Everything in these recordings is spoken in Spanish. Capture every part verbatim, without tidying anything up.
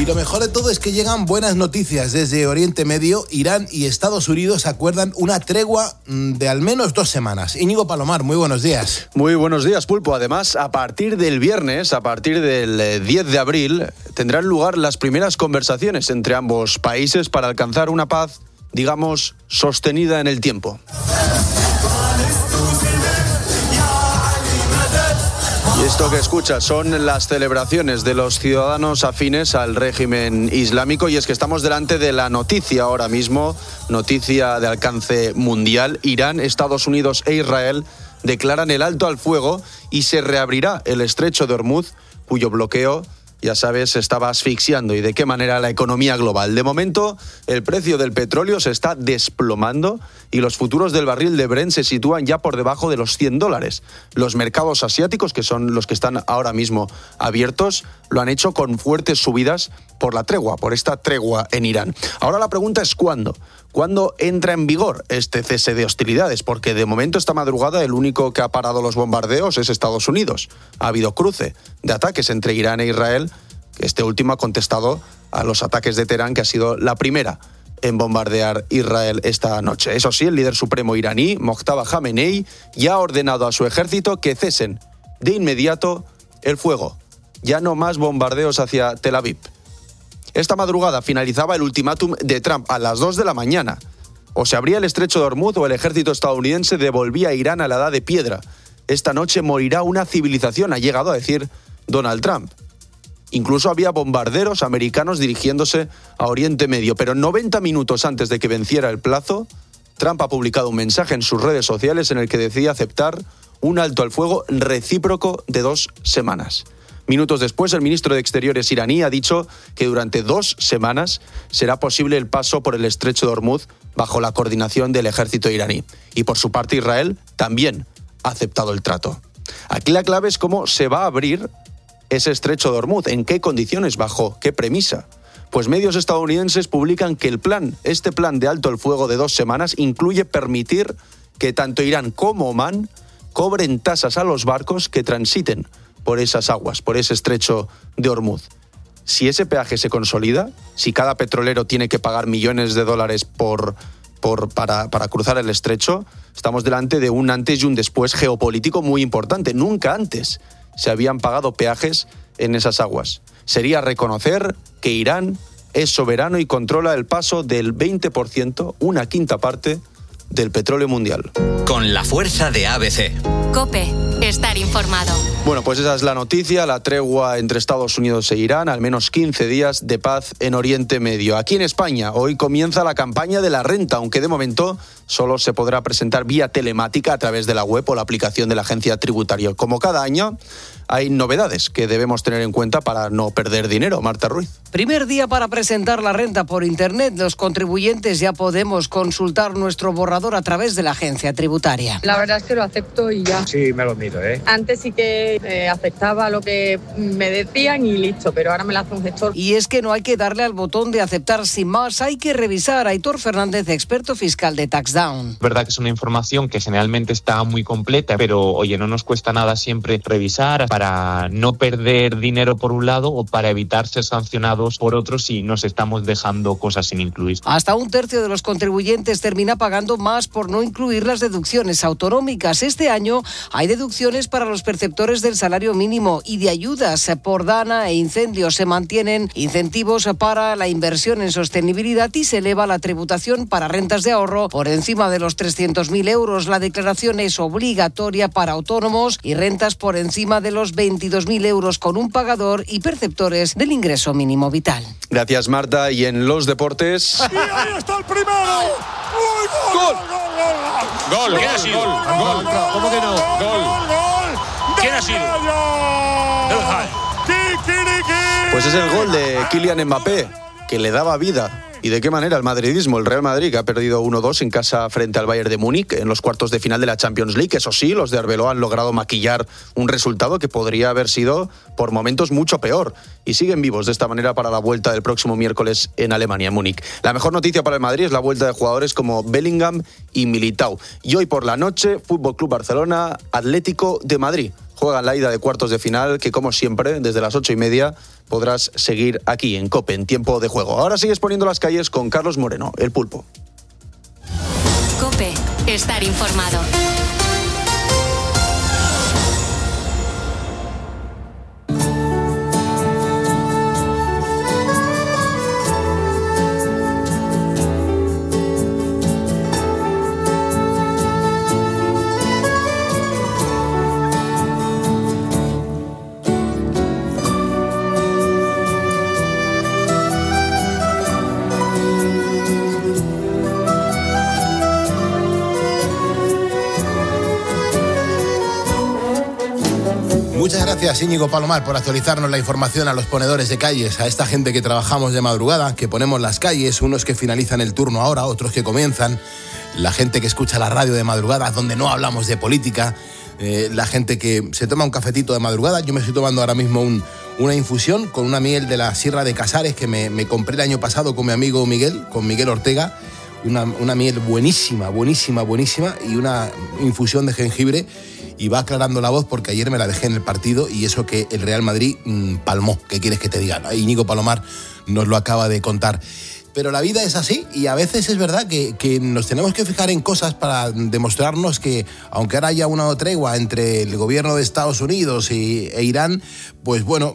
Y lo mejor de todo es que llegan buenas noticias desde Oriente Medio. Irán y Estados Unidos acuerdan una tregua de al menos dos semanas. Íñigo Palomar, muy buenos días. Muy buenos días, Pulpo. Además, a partir del viernes, a partir del diez de abril, tendrán lugar las primeras conversaciones entre ambos países para alcanzar una paz, digamos, sostenida en el tiempo. Y esto que escuchas son las celebraciones de los ciudadanos afines al régimen islámico, y es que estamos delante de la noticia ahora mismo, noticia de alcance mundial. Irán, Estados Unidos e Israel declaran el alto al fuego y se reabrirá el estrecho de Hormuz, cuyo bloqueo, ya sabes, estaba asfixiando y de qué manera la economía global. De momento, el precio del petróleo se está desplomando y los futuros del barril de Brent se sitúan ya por debajo de los cien dólares. Los mercados asiáticos, que son los que están ahora mismo abiertos, lo han hecho con fuertes subidas por la tregua, por esta tregua en Irán. Ahora la pregunta es ¿cuándo? ¿Cuándo entra en vigor este cese de hostilidades? Porque de momento esta madrugada el único que ha parado los bombardeos es Estados Unidos. Ha habido cruce de ataques entre Irán e Israel. Este último ha contestado a los ataques de Teherán, que ha sido la primera en bombardear Israel esta noche. Eso sí, el líder supremo iraní, Mojtaba Khamenei, ya ha ordenado a su ejército que cesen de inmediato el fuego. Ya no más bombardeos hacia Tel Aviv. Esta madrugada finalizaba el ultimátum de Trump a las dos de la mañana. O se abría el estrecho de Hormuz o el ejército estadounidense devolvía a Irán a la edad de piedra. Esta noche morirá una civilización, ha llegado a decir Donald Trump. Incluso había bombarderos americanos dirigiéndose a Oriente Medio. Pero noventa minutos antes de que venciera el plazo, Trump ha publicado un mensaje en sus redes sociales en el que decía aceptar un alto al fuego recíproco de dos semanas. Minutos después, el ministro de Exteriores iraní ha dicho que durante dos semanas será posible el paso por el estrecho de Hormuz bajo la coordinación del ejército iraní. Y por su parte, Israel también ha aceptado el trato. Aquí la clave es cómo se va a abrir ese estrecho de Hormuz, en qué condiciones, bajo qué premisa. Pues medios estadounidenses publican que el plan, este plan de alto el fuego de dos semanas, incluye permitir que tanto Irán como Omán cobren tasas a los barcos que transiten por esas aguas, por ese estrecho de Hormuz. Si ese peaje se consolida, si cada petrolero tiene que pagar millones de dólares por, por, para, para cruzar el estrecho, estamos delante de un antes y un después geopolítico muy importante. Nunca antes se habían pagado peajes en esas aguas. Sería reconocer que Irán es soberano y controla el paso del veinte por ciento, una quinta parte, del petróleo mundial. Con la fuerza de A B C. COPE, estar informado. Bueno, pues esa es la noticia, la tregua entre Estados Unidos e Irán, al menos quince días de paz en Oriente Medio. Aquí en España, hoy comienza la campaña de la renta, aunque de momento solo se podrá presentar vía telemática a través de la web o la aplicación de la agencia tributaria. Como cada año, hay novedades que debemos tener en cuenta para no perder dinero. Marta Ruiz. Primer día para presentar la renta por Internet. Los contribuyentes ya podemos consultar nuestro borrador a través de la agencia tributaria. La verdad es que lo acepto y ya. Sí, me lo miro, ¿eh? Antes sí que eh, aceptaba lo que me decían y listo, pero ahora me la hace un gestor. Y es que no hay que darle al botón de aceptar sin más, hay que revisar. Aitor Fernández, experto fiscal de TaxDown. Es verdad que es una información que generalmente está muy completa, pero oye, no nos cuesta nada siempre revisar para no perder dinero por un lado o para evitar ser sancionados por otros si nos estamos dejando cosas sin incluir. Hasta un tercio de los contribuyentes termina pagando más por no incluir las deducciones autonómicas. Este año hay deducciones para los perceptores del salario mínimo y de ayudas por dana e incendios. Se mantienen incentivos para la inversión en sostenibilidad y se eleva la tributación para rentas de ahorro por encima de los trescientos mil euros. La declaración es obligatoria para autónomos y rentas por encima de los veintidós mil euros con un pagador y perceptores del ingreso mínimo vital. Gracias, Marta. Y en los deportes... ¡Y ahí está el primero! ¡Uy, ¡Gol! ¡Gol! ¡Gol! ¿Quién ha sido? ¡Gol! ¿Cómo que no? ¡Gol! ¡Gol! ¿Quién ha sido? ¡Kikiriki! Pues es el gol de Kylian Mbappé, que le daba vida ¿Y de qué manera el madridismo? El Real Madrid, que ha perdido uno dos en casa frente al Bayern de Múnich en los cuartos de final de la Champions League. Eso sí, los de Arbeloa han logrado maquillar un resultado que podría haber sido por momentos mucho peor. Y siguen vivos de esta manera para la vuelta del próximo miércoles en Alemania, en Múnich. La mejor noticia para el Madrid es la vuelta de jugadores como Bellingham y Militao. Y hoy por la noche, Fútbol Club Barcelona, Atlético de Madrid. Juegan la ida de cuartos de final, que como siempre, desde las ocho y media, podrás seguir aquí en COPE, en tiempo de juego. Ahora sigues poniendo las calles con Carlos Moreno, el Pulpo. COPE, estar informado. Muchas gracias, Íñigo Palomar, por actualizarnos la información a los ponedores de calles, a esta gente que trabajamos de madrugada, que ponemos las calles, unos que finalizan el turno ahora, otros que comienzan, la gente que escucha la radio de madrugada, donde no hablamos de política, eh, la gente que se toma un cafetito de madrugada. Yo me estoy tomando ahora mismo un, una infusión con una miel de la Sierra de Casares que me, me compré el año pasado con mi amigo Miguel, con Miguel Ortega, una, una miel buenísima, buenísima, buenísima, y una infusión de jengibre. Y va aclarando la voz porque ayer me la dejé en el partido y eso que el Real Madrid mmm, palmó. ¿Qué quieres que te diga? Íñigo Palomar nos lo acaba de contar. Pero la vida es así y a veces es verdad que, que nos tenemos que fijar en cosas para demostrarnos que, aunque ahora haya una tregua entre el gobierno de Estados Unidos y, e Irán, pues bueno,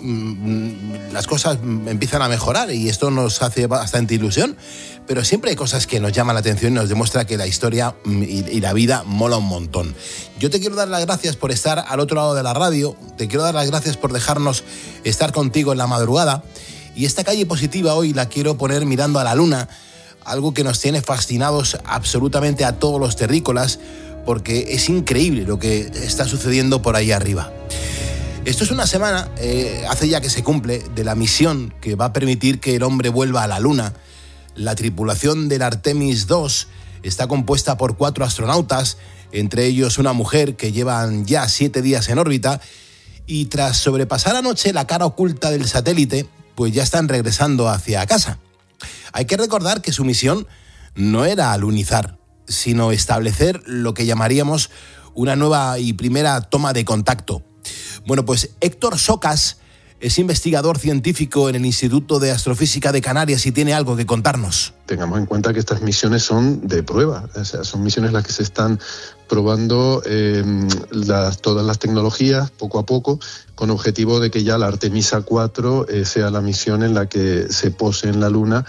mmm, las cosas empiezan a mejorar y esto nos hace bastante ilusión. Pero siempre hay cosas que nos llaman la atención y nos demuestra que la historia y, y la vida mola un montón. Yo te quiero dar las gracias por estar al otro lado de la radio, te quiero dar las gracias por dejarnos estar contigo en la madrugada. Y esta calle positiva hoy la quiero poner mirando a la luna, algo que nos tiene fascinados absolutamente a todos los terrícolas, porque es increíble lo que está sucediendo por ahí arriba. Esto es una semana, eh, hace ya que se cumple, de la misión que va a permitir que el hombre vuelva a la luna. La tripulación del Artemis dos está compuesta por cuatro astronautas, entre ellos una mujer que llevan ya siete días en órbita, y tras sobrepasar anoche la cara oculta del satélite, pues ya están regresando hacia casa. Hay que recordar que su misión no era alunizar, sino establecer lo que llamaríamos una nueva y primera toma de contacto. Bueno, pues Héctor Socas es investigador científico en el Instituto de Astrofísica de Canarias y tiene algo que contarnos. Tengamos en cuenta que estas misiones son de prueba, o sea, son misiones en las que se están probando eh, las, todas las tecnologías poco a poco, con objetivo de que ya la Artemisa cuatro eh, sea la misión en la que se pose en la Luna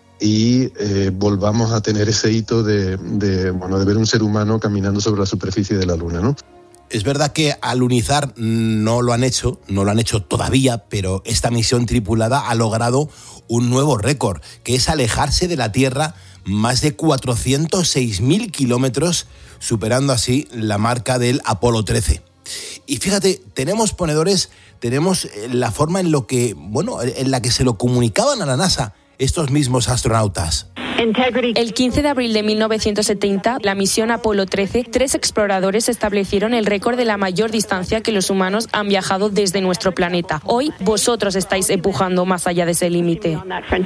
y eh, volvamos a tener ese hito de, de, bueno, de ver un ser humano caminando sobre la superficie de la Luna, ¿no? Es verdad que alunizar no lo han hecho, no lo han hecho todavía, pero esta misión tripulada ha logrado un nuevo récord, que es alejarse de la Tierra más de cuatrocientos seis mil kilómetros, superando así la marca del Apolo trece. Y fíjate, tenemos ponedores, tenemos la forma en lo que, bueno, en la que se lo comunicaban a la NASA estos mismos astronautas. El quince de abril de mil novecientos setenta, la misión Apolo trece, tres exploradores establecieron el récord de la mayor distancia que los humanos han viajado desde nuestro planeta. Hoy, vosotros estáis empujando más allá de ese límite.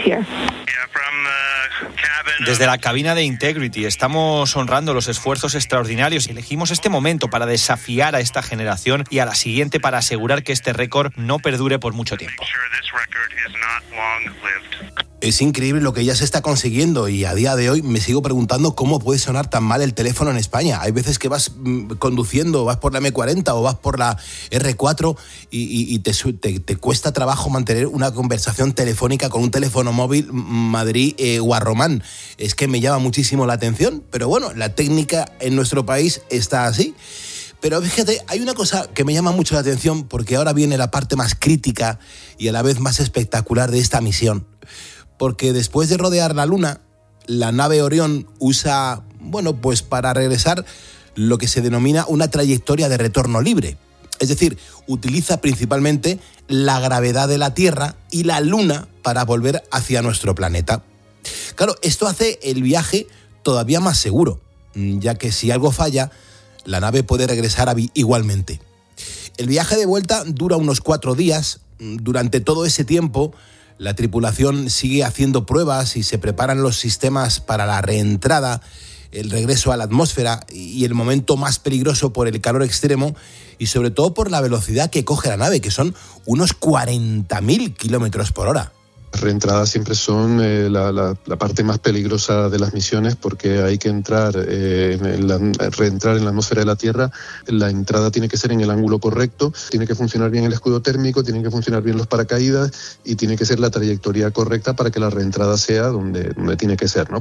Desde la cabina de Integrity estamos honrando los esfuerzos extraordinarios y elegimos este momento para desafiar a esta generación y a la siguiente para asegurar que este récord no perdure por mucho tiempo. Es increíble lo que ya se está consiguiendo y a día de hoy me sigo preguntando cómo puede sonar tan mal el teléfono en España. Hay veces que vas mmm, conduciendo, vas por la eme cuarenta o vas por la erre cuatro y, y, y te, te, te cuesta trabajo mantener una conversación telefónica con un teléfono móvil Madrid eh, Guarromán. Es que me llama muchísimo la atención, pero bueno, la técnica en nuestro país está así. Pero fíjate, hay una cosa que me llama mucho la atención porque ahora viene la parte más crítica y a la vez más espectacular de esta misión. Porque después de rodear la Luna, la nave Orión usa, bueno, pues para regresar lo que se denomina una trayectoria de retorno libre. Es decir, utiliza principalmente la gravedad de la Tierra y la Luna para volver hacia nuestro planeta. Claro, esto hace el viaje todavía más seguro, ya que si algo falla, la nave puede regresar a igualmente. El viaje de vuelta dura unos cuatro días. Durante todo ese tiempo, la tripulación sigue haciendo pruebas y se preparan los sistemas para la reentrada, el regreso a la atmósfera y el momento más peligroso por el calor extremo y sobre todo por la velocidad que coge la nave, que son unos cuarenta mil kilómetros por hora. Las reentradas siempre son eh, la, la, la parte más peligrosa de las misiones porque hay que entrar, eh, en la, reentrar en la atmósfera de la Tierra. La entrada tiene que ser en el ángulo correcto, tiene que funcionar bien el escudo térmico, tienen que funcionar bien los paracaídas y tiene que ser la trayectoria correcta para que la reentrada sea donde, donde tiene que ser, ¿no?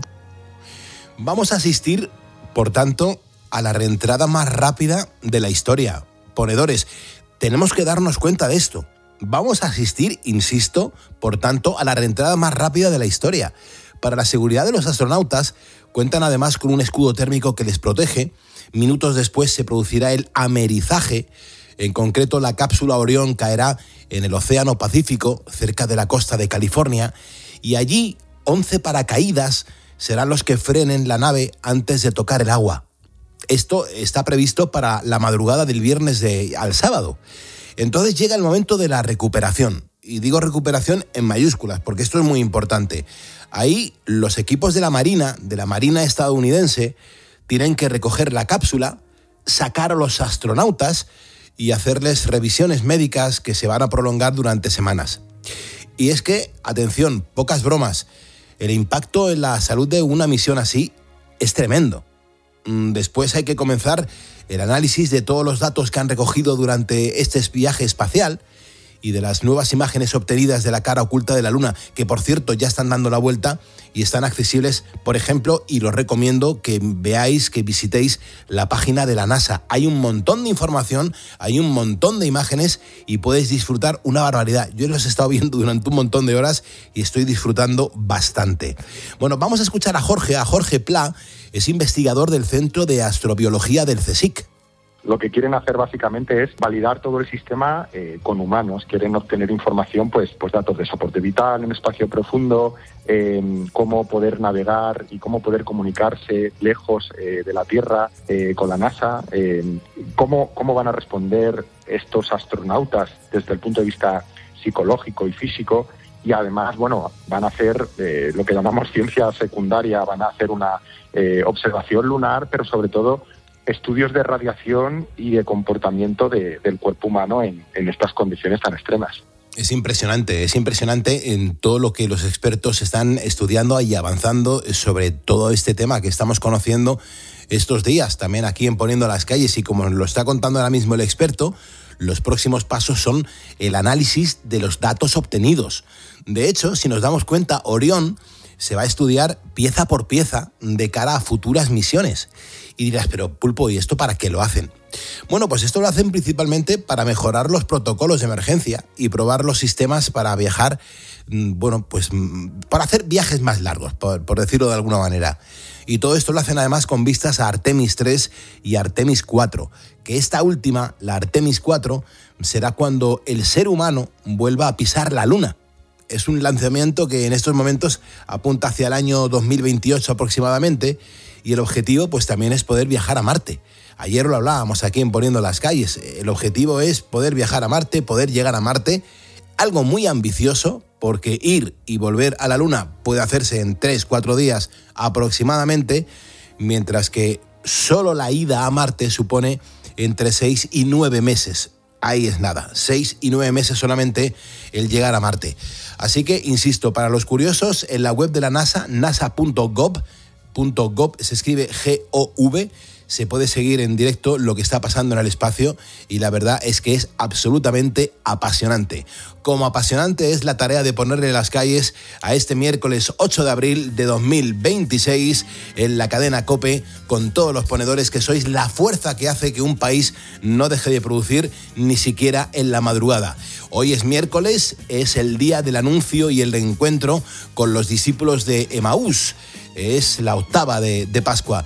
Vamos a asistir, por tanto, a la reentrada más rápida de la historia. Ponedores, tenemos que darnos cuenta de esto. Vamos a asistir, insisto, por tanto, a la reentrada más rápida de la historia. Para la seguridad de los astronautas, cuentan además con un escudo térmico que les protege. Minutos después se producirá el amerizaje. En concreto, la cápsula Orión caerá en el Océano Pacífico, cerca de la costa de California, y allí once paracaídas serán los que frenen la nave antes de tocar el agua. Esto está previsto para la madrugada del viernes de, al sábado. Entonces llega el momento de la recuperación. Y digo recuperación en mayúsculas, porque esto es muy importante. Ahí los equipos de la Marina, de la Marina estadounidense, tienen que recoger la cápsula, sacar a los astronautas y hacerles revisiones médicas que se van a prolongar durante semanas. Y es que, atención, pocas bromas, el impacto en la salud de una misión así es tremendo. Después hay que comenzar el análisis de todos los datos que han recogido durante este viaje espacial y de las nuevas imágenes obtenidas de la cara oculta de la Luna, que por cierto ya están dando la vuelta y están accesibles, por ejemplo, y los recomiendo que veáis, que visitéis la página de la NASA. Hay un montón de información, hay un montón de imágenes y podéis disfrutar una barbaridad. Yo los he estado viendo durante un montón de horas y estoy disfrutando bastante. Bueno, vamos a escuchar a Jorge, a Jorge Pla, es investigador del Centro de Astrobiología del CSIC. Lo que quieren hacer básicamente es validar todo el sistema eh, con humanos. Quieren obtener información, pues, pues datos de soporte vital en espacio profundo, eh, cómo poder navegar y cómo poder comunicarse lejos eh, de la Tierra eh, con la NASA, eh, cómo, cómo van a responder estos astronautas desde el punto de vista psicológico y físico. Y además, bueno, van a hacer eh, lo que llamamos ciencia secundaria, van a hacer una eh, observación lunar, pero sobre todo estudios de radiación y de comportamiento de, del cuerpo humano en, en estas condiciones tan extremas. Es impresionante, es impresionante en todo lo que los expertos están estudiando y avanzando sobre todo este tema que estamos conociendo estos días, también aquí en Poniendo las Calles, y como lo está contando ahora mismo el experto, los próximos pasos son el análisis de los datos obtenidos. De hecho, si nos damos cuenta, Orión se va a estudiar pieza por pieza de cara a futuras misiones. Y dirás, pero Pulpo, ¿y esto para qué lo hacen? Bueno, pues esto lo hacen principalmente para mejorar los protocolos de emergencia y probar los sistemas para viajar, bueno, pues para hacer viajes más largos, por, por decirlo de alguna manera. Y todo esto lo hacen además con vistas a Artemis tres y Artemis cuatro, que esta última, la Artemis cuatro, será cuando el ser humano vuelva a pisar la Luna. Es un lanzamiento que en estos momentos apunta hacia el año dos mil veintiocho aproximadamente, y el objetivo pues también es poder viajar a Marte. Ayer lo hablábamos aquí en Poniendo las Calles. El objetivo es poder viajar a Marte, poder llegar a Marte, algo muy ambicioso, porque ir y volver a la Luna puede hacerse en tres, cuatro días aproximadamente, mientras que solo la ida a Marte supone entre seis y nueve meses. Ahí es nada, seis y nueve meses solamente el llegar a Marte. Así que, insisto, para los curiosos, en la web de la NASA, nasa punto gov, .gov, se escribe G O V, se puede seguir en directo lo que está pasando en el espacio y la verdad es que es absolutamente apasionante. Como apasionante es la tarea de ponerle las calles a este miércoles ocho de abril de dos mil veintiséis en la cadena COPE, con todos los ponedores que sois la fuerza que hace que un país no deje de producir ni siquiera en la madrugada. Hoy es miércoles, es el día del anuncio y el reencuentro con los discípulos de Emaús. Es la octava de, de Pascua.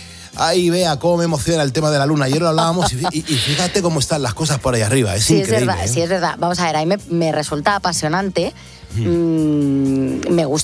Ay, vea cómo me emociona el tema de la Luna. Ayer lo hablábamos y, y, y fíjate cómo están las cosas por ahí arriba. Es sí, increíble. Es verdad, ¿eh? Sí, es verdad. Vamos a ver, a mí me, me resulta apasionante. Mm. Mm, me gustan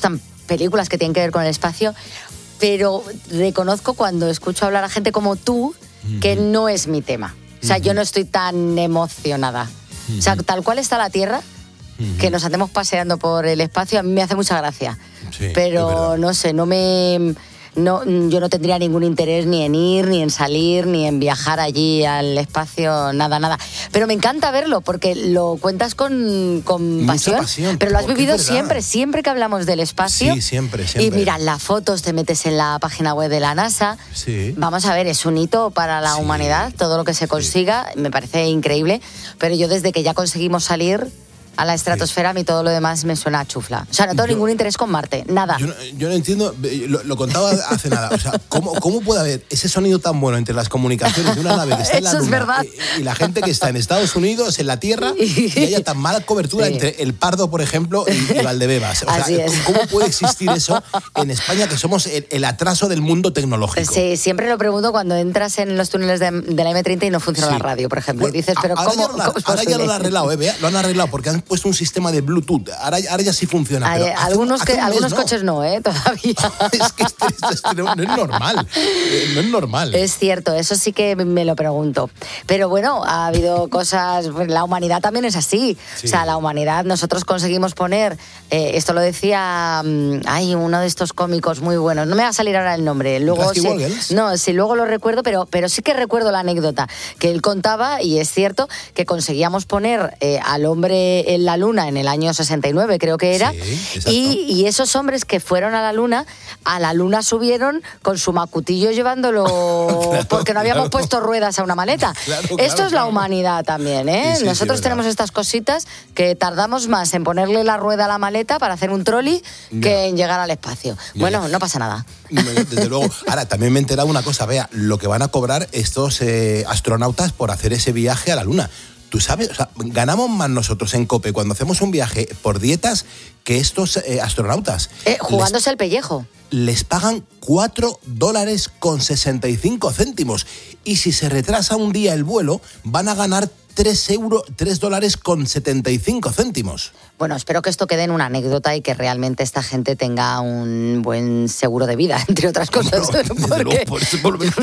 películas que tienen que ver con el espacio, pero reconozco cuando escucho hablar a gente como tú que uh-huh. no es mi tema. O sea, uh-huh. yo no estoy tan emocionada. Uh-huh. O sea, tal cual está la Tierra, uh-huh. que nos andemos paseando por el espacio, a mí me hace mucha gracia. Sí, pero no sé, no me... No, yo no tendría ningún interés ni en ir, ni en salir, ni en viajar allí al espacio, nada, nada. Pero me encanta verlo porque lo cuentas con, con pasión, pasión, pero lo has vivido siempre, siempre que hablamos del espacio. Sí, siempre, siempre. Y mira, las fotos te metes en la página web de la NASA. Sí. Vamos a ver, es un hito para la sí. humanidad, todo lo que se consiga, sí. me parece increíble. Pero yo desde que ya conseguimos salir a la estratosfera, a mí todo lo demás me suena a chufla. O sea, no tengo yo, ningún interés con Marte, nada. Yo no, yo no entiendo, lo, lo contaba hace nada, o sea, ¿cómo, ¿cómo puede haber ese sonido tan bueno entre las comunicaciones de una nave que está en la Eso Luna es verdad. Y, y la gente que está en Estados Unidos, en la Tierra, y haya tan mala cobertura sí. entre El Pardo, por ejemplo, y, y Valdebebas? O sea, Así es. ¿cómo puede existir eso en España, que somos el, el atraso del mundo tecnológico? Sí, siempre lo pregunto cuando entras en los túneles de, de la eme treinta y no funciona sí. la radio, por ejemplo. Bueno, y dices, pero ahora ¿cómo, ya lo, ¿cómo es ahora ya lo han arreglado, ¿eh? Vea, lo han arreglado porque han puesto un sistema de Bluetooth. Ahora, ahora ya sí funciona. Hay, pero hace, algunos hace que, algunos mes, coches no, ¿eh? Todavía. Es que esto, esto, esto no, no es normal. No es normal. Es cierto, eso sí que me lo pregunto. Pero bueno, ha habido cosas... La humanidad también es así. Sí. O sea, la humanidad, nosotros conseguimos poner... Eh, esto lo decía... Ay, uno de estos cómicos muy buenos. No me va a salir ahora el nombre. Luego sí, no, sí, luego lo recuerdo, pero, pero sí que recuerdo la anécdota que él contaba, y es cierto que conseguíamos poner eh, al hombre en la Luna en el año sesenta y nueve, creo que era, sí, y, y esos hombres que fueron a la Luna, a la Luna subieron con su macutillo llevándolo, claro, porque no habíamos claro. puesto ruedas a una maleta. Claro, Esto claro, es la claro. humanidad también, ¿eh? Sí, sí, Nosotros sí, tenemos estas cositas que tardamos más en ponerle la rueda a la maleta para hacer un trolley ya. que en llegar al espacio. Ya. Bueno, no pasa nada. Desde luego. Ahora, también me he enterado una cosa, vea, lo que van a cobrar estos eh, astronautas por hacer ese viaje a la Luna. Tú sabes, o sea, ganamos más nosotros en COPE cuando hacemos un viaje por dietas que estos eh, astronautas. Eh, jugándose les, el pellejo. Les pagan cuatro dólares con sesenta y cinco céntimos. Y si se retrasa un día el vuelo, van a ganar tres euros, tres dólares con setenta y cinco céntimos. Bueno, espero que esto quede en una anécdota y que realmente esta gente tenga un buen seguro de vida, entre otras cosas. No, porque... luego, por eso, por lo menos,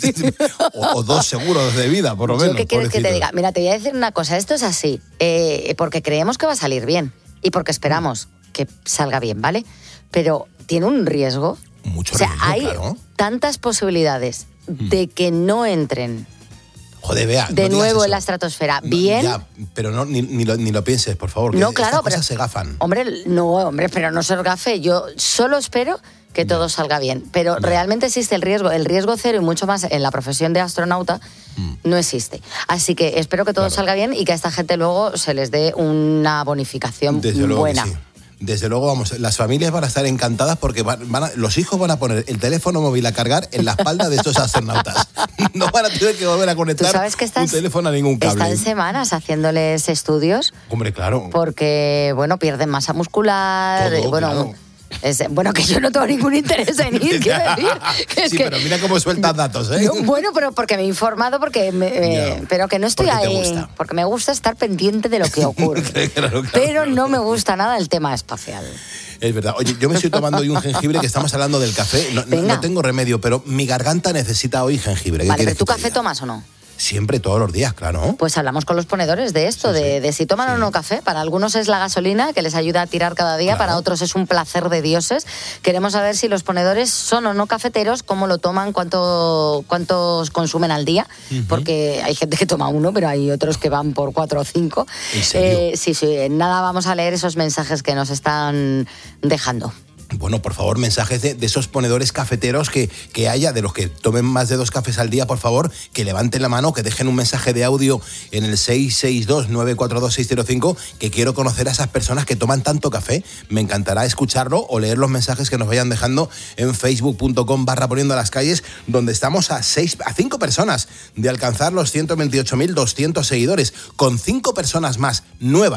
o, o dos seguros de vida, por lo menos. ¿Qué quieres que te diga? Mira, te voy a decir una cosa. Esto es así, eh, porque creemos que va a salir bien y porque esperamos mm. que salga bien, ¿vale? Pero tiene un riesgo. Mucho o sea, riesgo, hay claro. tantas posibilidades mm. de que no entren Joder, vea, de no nuevo en la estratosfera. Bien. Ya, pero no, ni, ni, lo, ni lo pienses, por favor. Que no, claro, estas pero cosas se gafan. Hombre, no, hombre, pero no se gafe. Yo solo espero que todo salga bien. Pero ya. realmente existe el riesgo. El riesgo cero y mucho más en la profesión de astronauta mm. no existe. Así que espero que todo claro. salga bien y que a esta gente luego se les dé una bonificación Desde buena. Luego que sí. Desde luego, vamos, las familias van a estar encantadas porque van, van a, los hijos van a poner el teléfono móvil a cargar en la espalda de estos astronautas. No van a tener que volver a conectar ¿Tú sabes que estás, un teléfono a ningún cable. Están semanas haciéndoles estudios. Hombre, claro. Porque, bueno, pierden masa muscular. Todo, bueno, claro. Es, bueno, que yo no tengo ningún interés en ir, quiero decir. Que es sí, que, pero mira cómo sueltas datos, ¿eh? No, bueno, pero porque me he informado, porque me, me, pero que no estoy porque ahí. Porque me gusta estar pendiente de lo que ocurre. claro, claro, pero claro. no me gusta nada el tema espacial. Es verdad. Oye, yo me estoy tomando hoy un jengibre, que estamos hablando del café. No, no, no tengo remedio, pero mi garganta necesita hoy jengibre. Vale, pero ¿tú café diga? tomas o no? Siempre, todos los días, claro. Pues hablamos con los ponedores de esto, sí, de, sí. de si toman sí. o no café. Para algunos es la gasolina que les ayuda a tirar cada día, claro. para otros es un placer de dioses. Queremos saber si los ponedores son o no cafeteros, cómo lo toman, cuánto, cuántos consumen al día, uh-huh. porque hay gente que toma uno, pero hay otros que van por cuatro o cinco. ¿En serio? Eh, sí, sí, nada, vamos a leer esos mensajes que nos están dejando. Bueno, por favor, mensajes de, de esos ponedores cafeteros que, que haya, de los que tomen más de dos cafés al día, por favor, que levanten la mano, que dejen un mensaje de audio en el seis seis dos, nueve cuatro dos, seis cero cinco, que quiero conocer a esas personas que toman tanto café. Me encantará escucharlo o leer los mensajes que nos vayan dejando en facebook punto com barra poniendo las calles, donde estamos a seis, a cinco personas de alcanzar los ciento veintiocho mil doscientos seguidores, con cinco personas más nuevas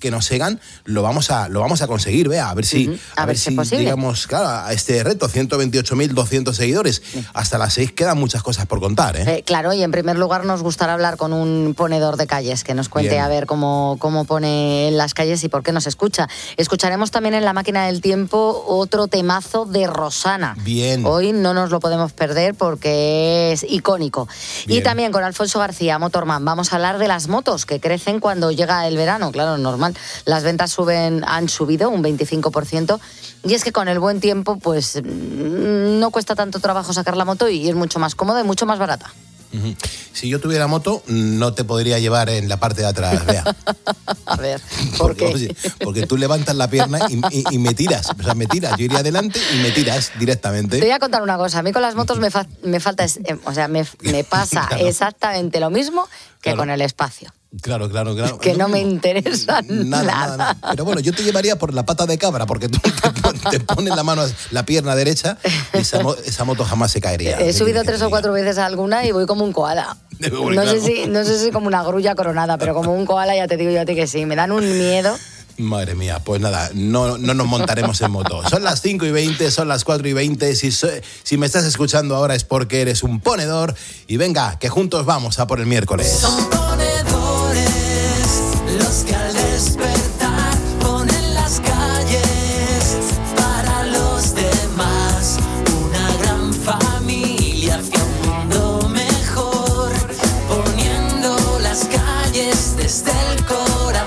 que nos sigan, lo vamos a, lo vamos a conseguir, vea, a ver si, uh-huh. a, a ver si llegamos, claro, a este reto, ciento veintiocho mil doscientos seguidores. Sí. Hasta las seis quedan muchas cosas por contar, ¿eh? Eh, claro, y en primer lugar nos gustará hablar con un ponedor de calles, que nos cuente Bien. a ver cómo, cómo pone en las calles y por qué nos escucha. Escucharemos también en La Máquina del Tiempo otro temazo de Rosana. Bien. Hoy no nos lo podemos perder porque es icónico. Bien. Y también con Alfonso García, Motorman, vamos a hablar de las motos que crecen cuando llega el verano. Claro, normal. Las ventas suben, han subido un veinticinco por ciento. Y es que con el buen tiempo, pues no cuesta tanto trabajo sacar la moto y es mucho más cómoda y mucho más barata. Uh-huh. Si yo tuviera moto, no te podría llevar en la parte de atrás, vea. A ver, ¿por porque, qué? Oye, porque tú levantas la pierna y, y, y me tiras, o sea, me tiras. Yo iría adelante y me tiras directamente. Te voy a contar una cosa, a mí con las motos me, fa- me falta, o sea, me, me pasa claro. exactamente lo mismo que claro. con el espacio. Claro, claro, claro. Que no me interesa nada. Nada, nada. Pero bueno, yo te llevaría por la pata de cabra, porque tú te, te pones la mano, la pierna derecha, y esa, esa moto jamás se caería. He subido tres o cuatro veces a alguna y voy como un koala. No, claro. sé si, no sé si como una grulla coronada, pero como un koala ya te digo yo a ti que sí. Me dan un miedo. Madre mía, pues nada, no, no nos montaremos en moto. Son las cinco y veinte, son las cuatro y veinte. Si, so, si me estás escuchando ahora es porque eres un ponedor. Y venga, que juntos vamos a por el miércoles. Son ponedores los que al despertar ponen las calles para los demás. Una gran familia hacia un mundo mejor, poniendo las calles desde el corazón.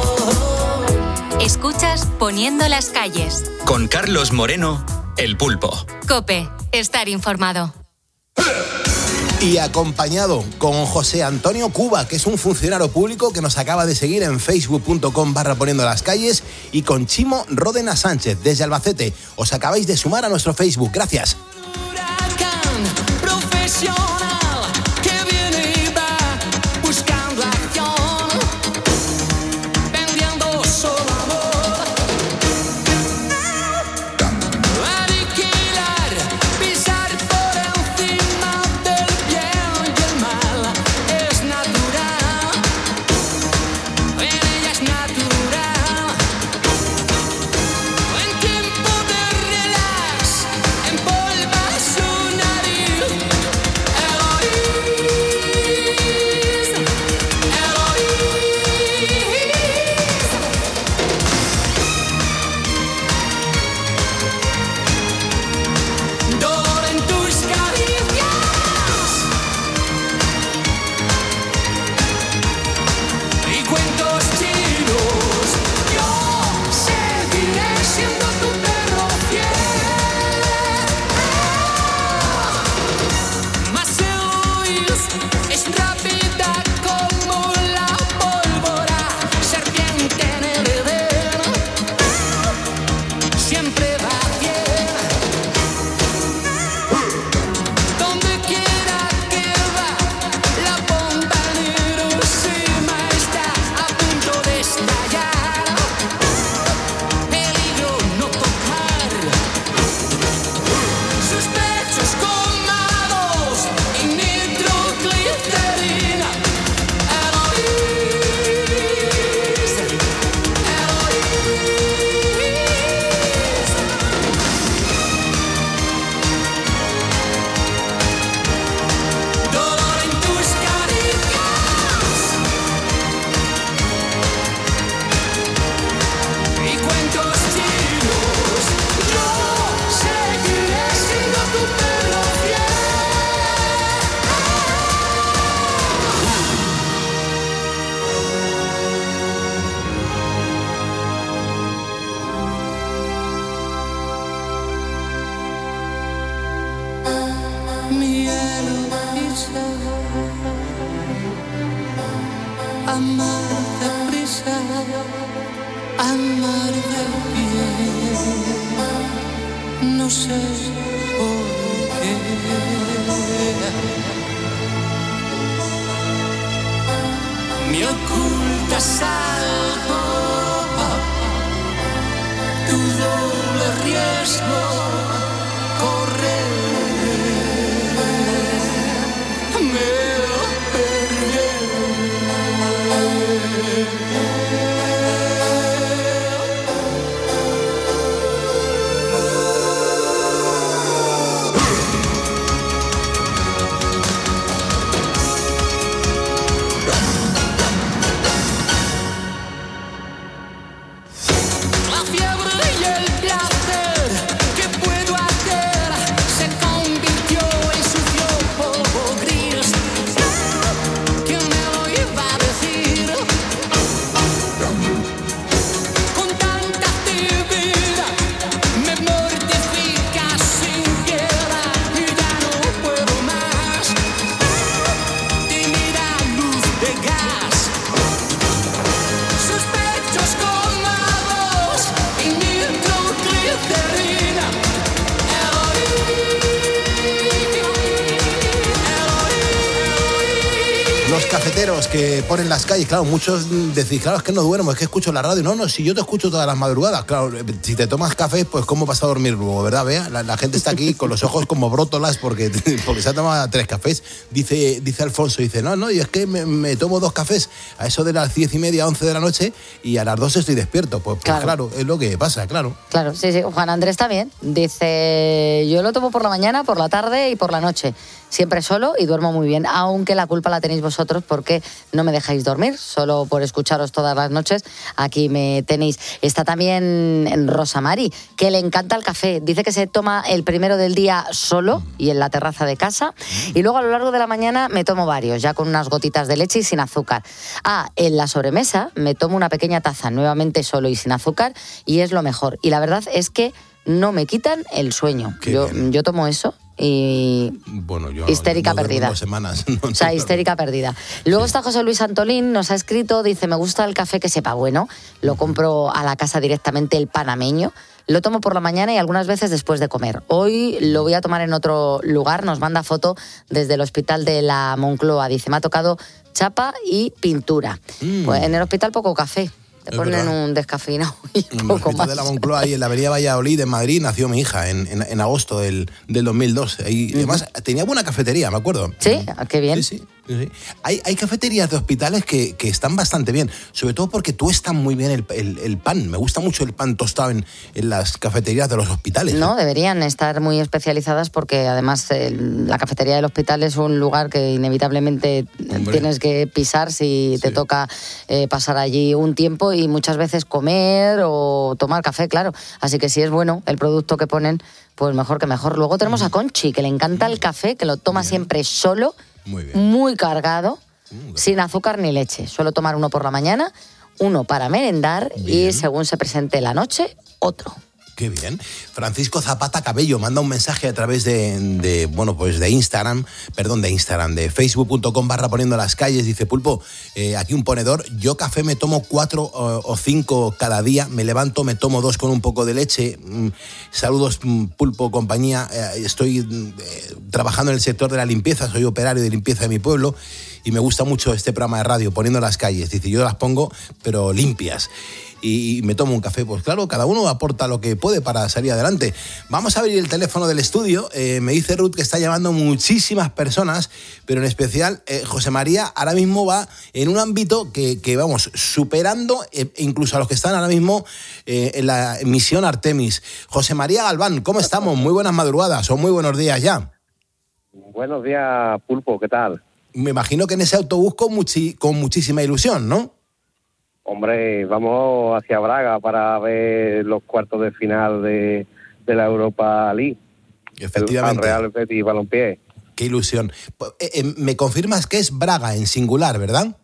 Escuchas Poniendo las calles. Con Carlos Moreno, El Pulpo. COPE, estar informado. Y acompañado con José Antonio Cuba, que es un funcionario público que nos acaba de seguir en facebook.com barra poniendo las calles, y con Chimo Ródena Sánchez, desde Albacete. Os acabáis de sumar a nuestro Facebook. Gracias. la fiebre y el placer. ¿Qué puedo hacer? Se convirtió en sucio polvo gris. ¿Quién me lo iba a decir? Con tanta actividad me mortifica sin piedad y ya no puedo más. Tímida luz de gas, sospechos colmados y nitroglicerina. Los cafeteros que ponen las calles, claro, muchos decís, claro, es que no duermo, es que escucho la radio. No, no, si yo te escucho todas las madrugadas, claro, si te tomas café, pues ¿cómo vas a dormir luego, verdad, Bea? La, la gente está aquí con los ojos como brótolas porque, porque se ha tomado tres cafés. Dice, dice Alfonso, dice, no, no, y es que me, me tomo dos cafés a eso de las diez y media, once de la noche y a las dos estoy despierto. Pues, pues claro. claro, es lo que pasa, claro. Claro, sí, sí. Juan Andrés también dice, yo lo tomo por la mañana, por la tarde y por la noche. Siempre solo y duermo muy bien, aunque la culpa la tenéis vosotros porque no me dejáis dormir, solo por escucharos todas las noches, aquí me tenéis. Está también Rosa Mari, que le encanta el café, dice que se toma el primero del día solo y en la terraza de casa, y luego a lo largo de la mañana me tomo varios, ya con unas gotitas de leche y sin azúcar. Ah, en la sobremesa me tomo una pequeña taza, nuevamente solo y sin azúcar, y es lo mejor. Y la verdad es que no me quitan el sueño. Yo, yo tomo eso y bueno, yo histérica no, no perdida. Dos semanas. No, o sea, no, histérica perdida. Luego sí. Está José Luis Antolín, nos ha escrito, dice, me gusta el café que sepa bueno, lo compro a la casa directamente, el panameño, lo tomo por la mañana y algunas veces después de comer. Hoy lo voy a tomar en otro lugar, nos manda foto desde el hospital de la Moncloa, dice, me ha tocado chapa y pintura. Mm. Pues en el hospital poco café. Te Es ponen verdad. un descafeinado y En poco el más. de la Moncloa, ahí en la avenida Valladolid, en Madrid, nació mi hija en, en, en agosto del, del dos mil dos. Y uh-huh. además tenía buena cafetería, me acuerdo. Sí, qué bien. Sí, sí. sí. Hay, hay cafeterías de hospitales que, que están bastante bien, sobre todo porque tuestan muy bien el, el, el pan. Me gusta mucho el pan tostado en, en las cafeterías de los hospitales. No, ¿eh? deberían estar muy especializadas porque además el, la cafetería del hospital es un lugar que inevitablemente Hombre. tienes que pisar si sí. te toca eh, pasar allí un tiempo y muchas veces comer o tomar café, claro. Así que si es bueno el producto que ponen, pues mejor que mejor. Luego tenemos a Conchi, que le encanta el café, que lo toma bien. siempre solo, muy, bien. muy cargado, uh, sin azúcar ni leche. Suelo tomar uno por la mañana, uno para merendar bien. y según se presente la noche, otro. Qué bien. Francisco Zapata Cabello manda un mensaje a través de, de bueno, pues de Instagram, perdón, de Instagram, de facebook punto com barra poniendo las calles. Dice, Pulpo, eh, aquí un ponedor, yo café me tomo cuatro o, o cinco cada día, me levanto, me tomo dos con un poco de leche. Mm, saludos, Pulpo, compañía. Eh, estoy eh, trabajando en el sector de la limpieza, soy operario de limpieza de mi pueblo y me gusta mucho este programa de radio, Poniendo las calles. Dice, yo las pongo, pero limpias. Y me tomo un café. Pues claro, cada uno aporta lo que puede para salir adelante. Vamos a abrir el teléfono del estudio. Eh, me dice Ruth que está llamando muchísimas personas, pero en especial eh, José María ahora mismo va en un ámbito que, que vamos, superando eh, incluso a los que están ahora mismo eh, en la misión Artemis. José María Galván, ¿cómo estamos? Muy buenas madrugadas o muy buenos días ya. Buenos días, Pulpo, ¿qué tal? Me imagino que en ese autobús con, muchi- con muchísima ilusión, ¿no? Hombre, vamos hacia Braga para ver los cuartos de final de, de la Europa League. Efectivamente. El Real Betis Balompié. Qué ilusión. Eh, eh, me confirmas que es Braga en singular, ¿verdad?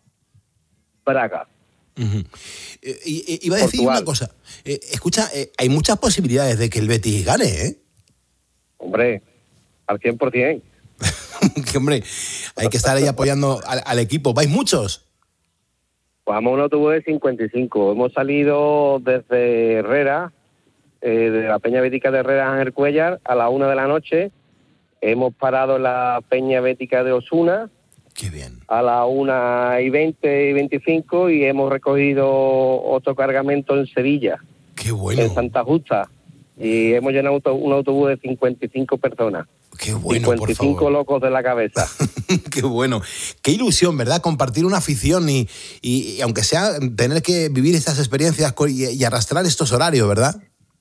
Braga. Uh-huh. Eh, eh, iba a decir Portugal. Una cosa. Eh, escucha, eh, hay muchas posibilidades de que el Betis gane, ¿eh? Hombre, al cien por ciento. Que, hombre, hay que estar ahí apoyando al, al equipo. ¿Vais muchos? Vamos a un autobús de cincuenta y cinco. Hemos salido desde Herrera, eh, de la Peña Bética de Herrera Ángel Cuellar, a la una de la noche. Hemos parado en la Peña Bética de Osuna. Qué bien. A la una y veinte y veinticinco y hemos recogido otro cargamento en Sevilla. Qué bueno. En Santa Justa. Y hemos llenado auto, un autobús de cincuenta y cinco personas. Qué bueno, cincuenta y cinco por favor. locos de la cabeza. Qué bueno. Qué ilusión, ¿verdad? Compartir una afición y, y, y aunque sea tener que vivir estas experiencias y, y arrastrar estos horarios, ¿verdad?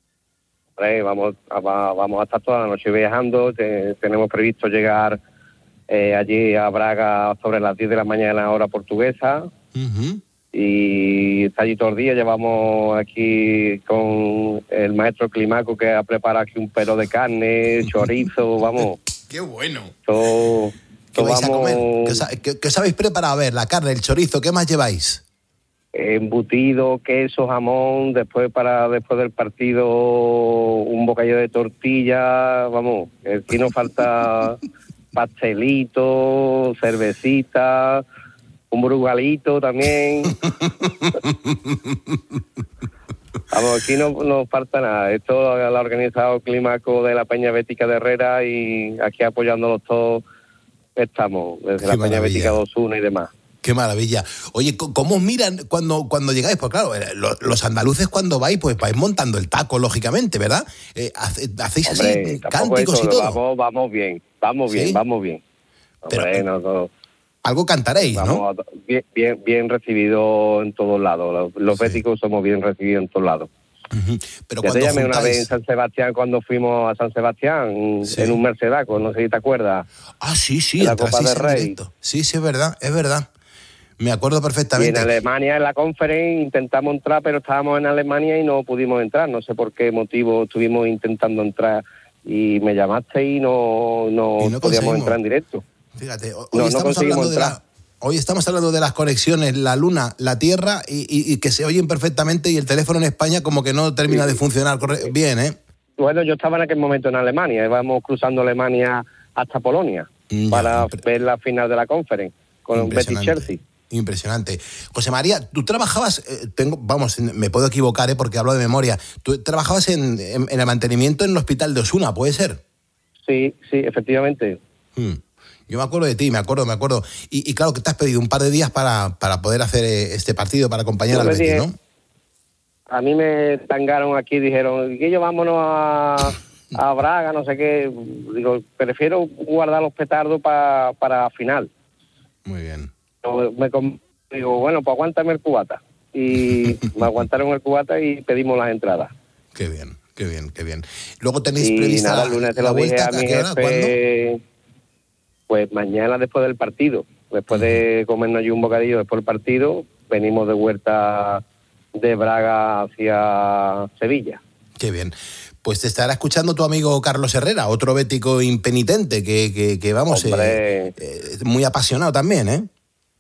Eh, vamos, a, vamos a estar toda la noche viajando. Te, tenemos previsto llegar eh, allí a Braga sobre las diez de la mañana, hora portuguesa. Uh-huh. y está allí todo el día. Llevamos aquí con el maestro Climaco, que ha preparado aquí un pelo de carne, chorizo, vamos. ¡Qué bueno! Todo, ¿Qué vais vamos, a comer? ¿Qué os, ha- qué- qué os habéis preparado? A ver, la carne, el chorizo, ¿qué más lleváis? embutido, queso, jamón, después para después del partido un bocadillo de tortilla, vamos, aquí nos falta pastelito, cervecita, un brugalito también. Vamos, aquí no nos falta nada. Esto lo ha organizado Climaco de la Peña Bética de Herrera y aquí apoyándolos todos estamos, desde Qué la Peña maravilla. Bética de Osuna y demás. Qué maravilla. Oye, co- ¿cómo os miran cuando, cuando llegáis? Pues claro, eh, lo- los andaluces cuando vais, pues vais montando el taco, lógicamente, ¿verdad? Eh, hace- hacéis así Hombre, tampoco cánticos eso, y todo. Vamos, vamos bien, vamos bien, ¿Sí? vamos bien. Hombre, Pero, no, no, algo cantaréis, ¿no? vamos, bien, bien, bien recibido en todos lados. Los, los béticos somos bien recibidos en todos lados. Pero ya te cuando llamé una juntáis- vez en San Sebastián cuando fuimos a San Sebastián Sí. en un Mercedaco, no sé si te acuerdas. Ah, sí, sí, En la el Copa traséis del en Rey. directo. Sí, sí, es verdad, es verdad. Me acuerdo Y en perfectamente. Alemania, en la conferencia, intentamos entrar, pero estábamos en Alemania y no pudimos entrar. No sé por qué motivo estuvimos intentando entrar y me llamaste y no, no, Y no podíamos conseguimos. entrar en directo. Fíjate, ho- hoy, No, no estamos conseguimos hablando de entrar. la, hoy estamos hablando de las conexiones, la Luna, la Tierra, y, y- y que se oyen perfectamente, y el teléfono en España como que no termina de funcionar corre- bien, ¿eh? Bueno, yo estaba en aquel momento en Alemania, íbamos cruzando Alemania hasta Polonia para ver la final de la conferencia con Betis Impresionante. Chelsea. Impresionante. José María, tú trabajabas, eh, tengo, vamos, me puedo equivocar, ¿eh? Porque hablo de memoria. Tú trabajabas en, en- en el mantenimiento en el hospital de Osuna, ¿puede ser? Sí, sí, efectivamente. Hmm. Yo me acuerdo de ti, me acuerdo, me acuerdo. Y, y claro que te has pedido un par de días para, para poder hacer eh, este partido, para acompañar Yo al le Betis, dije- ¿no? A mí me tangaron aquí, dijeron, que yo vámonos a, a Braga, no sé qué. Digo, prefiero guardar los petardos pa- para final. Muy bien. Yo me com- digo, bueno, pues aguántame el cubata. Y me aguantaron el cubata y pedimos las entradas. Qué bien, qué bien, qué bien. Luego tenéis Y prevista nada, la, el lunes te la lo dije vuelta, a ¿a mi qué hora? ¿Cuándo? jefe, pues mañana después del partido. Después de comernos allí un bocadillo después del partido, venimos de vuelta de Braga hacia Sevilla. Qué bien. Pues te estará escuchando tu amigo Carlos Herrera, otro bético impenitente, que, que, que vamos, Hombre. eh, eh, muy apasionado también, ¿eh?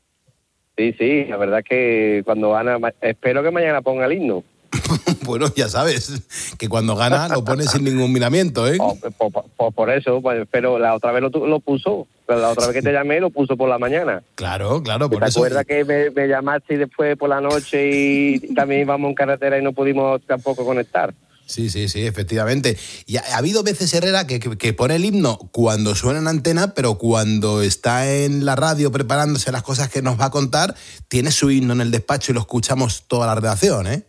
Sí, sí, la verdad es que cuando gana, ma- espero que mañana ponga el himno. Bueno, ya sabes, que cuando gana lo pone sin ningún miramiento, ¿eh? Oh, por, por- por eso, pues, pero la otra vez lo, tu- lo puso, pero la otra vez que te llamé lo puso por la mañana. Claro, claro, ¿Te por eso. acuerdas que me, me llamaste y después por la noche y también íbamos en carretera y no pudimos tampoco conectar? Sí, sí, sí, efectivamente. Y ha, ha habido veces Herrera que, que, que pone el himno cuando suena en antena, pero cuando está en la radio preparándose las cosas que nos va a contar, tiene su himno en el despacho y lo escuchamos toda la redacción, ¿eh?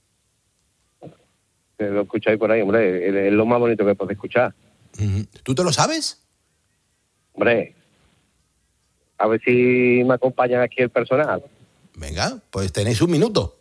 Que Lo escucháis por ahí, hombre, es, es lo más bonito que podéis escuchar. Ujú. ¿Tú te lo sabes? Hombre, a ver si me acompañan aquí el personal. Venga, pues tenéis un minuto.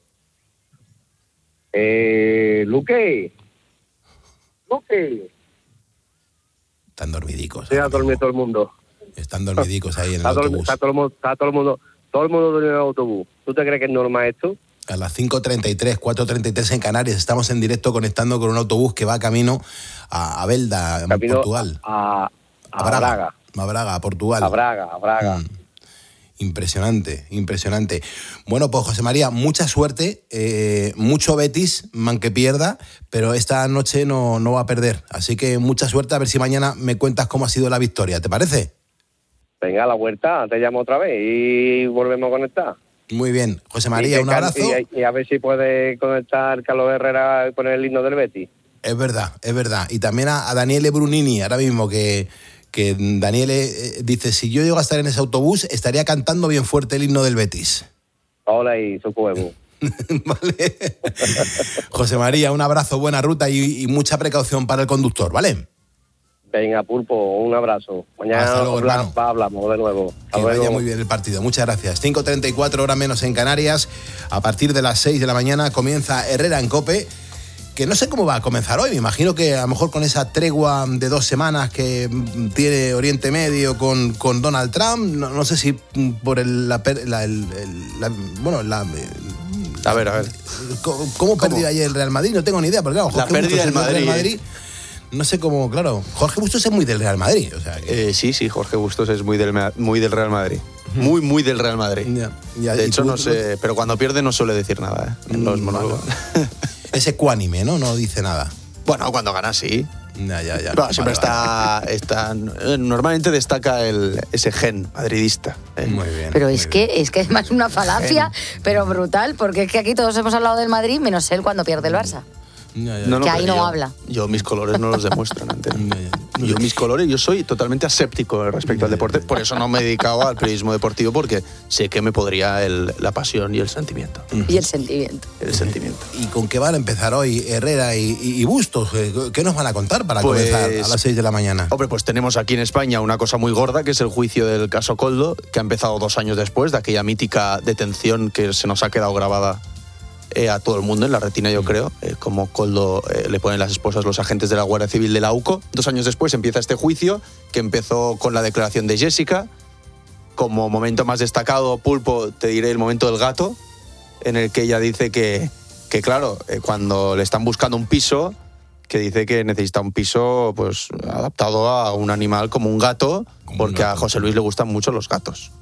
Eh, Luque, Luque, Están dormidicos. se ha dormido todo el mundo. Están dormidicos ahí en el Está todo, autobús. está todo el mundo, está todo el mundo, todo el mundo dormido en el autobús. ¿Tú te crees que es normal esto? A las cinco treinta y tres, cuatro treinta y tres en Canarias, estamos en directo conectando con un autobús que va camino a, a Belda, en Camino Portugal. A, a, Braga. Braga. A Braga, a Portugal. A Braga, a Braga. Mm. Impresionante, impresionante. Bueno, pues José María, mucha suerte, eh, mucho Betis, man que pierda, pero esta noche no, no va a perder. Así que mucha suerte, a ver si mañana me cuentas cómo ha sido la victoria, ¿te parece? Venga, a la vuelta, te llamo otra vez y volvemos a conectar. Muy bien. José Y María, que un can- abrazo. Y, y a ver si puede conectar Carlos Herrera y poner el himno del Betis. Es verdad, es verdad. Y también a, a Daniele Brunini, ahora mismo, que, que Daniele eh, dice, si yo llego a estar en ese autobús, estaría cantando bien fuerte el himno del Betis. Hola y su huevo. José María, un abrazo, buena ruta y, y mucha precaución para el conductor, ¿vale? Venga, Pulpo, un abrazo. Mañana Hasta luego, habla- hermano. hablamos de nuevo. Hasta Que luego. vaya muy bien el partido. Muchas gracias. cinco treinta y cuatro, hora menos en Canarias. A partir de las seis de la mañana comienza Herrera en COPE, que que no sé cómo va a comenzar hoy. Me imagino que a lo mejor con esa tregua de dos semanas que tiene Oriente Medio con, con Donald Trump, no, no sé si por el, la, la, el, el, la bueno, la... A ver, a ver. ¿Cómo, cómo perdió ayer el Real Madrid? No tengo ni idea, porque claro, Jorge la pérdida Bustos del Madrid, Real Madrid. No sé cómo, claro. Jorge Bustos es muy del Real Madrid. O sea, que... eh, sí, sí, Jorge Bustos es muy del, muy del Real Madrid. Muy, muy del Real Madrid. Ya, ya, de hecho, tú, no sé, pero cuando pierde no suele decir nada, ¿eh? En los monólogos. Es ecuánime, ¿no? No dice nada. Bueno, cuando gana, sí. Ya, ya, ya. Claro, siempre vale, está, está... Normalmente destaca el, ese gen madridista. ¿eh? Muy bien. Pero muy es bien. que es que además es una falacia, pero brutal, porque es que aquí todos hemos hablado del Madrid, menos él cuando pierde el Barça. Ya, ya. No, no, que ahí pero no yo, habla. Yo mis colores no los demuestro, ¿no? Yo mis colores, yo soy totalmente aséptico respecto al deporte, por eso no me he dedicado al periodismo deportivo, porque sé que me podría el, la pasión y el sentimiento. Y el sentimiento. El sentimiento. ¿Y con qué van a empezar hoy Herrera y, y, y Bustos? ¿Qué nos van a contar para Pues, comenzar a las seis de la mañana? Hombre, pues tenemos aquí en España una cosa muy gorda, que es el juicio del caso Koldo, que ha empezado dos años después de aquella mítica detención que se nos ha quedado grabada Eh, a todo el mundo en la retina, yo creo, eh, como Koldo eh, le ponen las esposas los agentes de la Guardia Civil de la U C O. Dos años después empieza este juicio, que empezó con la declaración de Jessica. Como momento más destacado, Pulpo, te diré el momento del gato, en el que ella dice que, que claro, eh, cuando le están buscando un piso, que dice que necesita un piso pues adaptado a un animal como un gato, porque a José Luis le gustan mucho los gatos.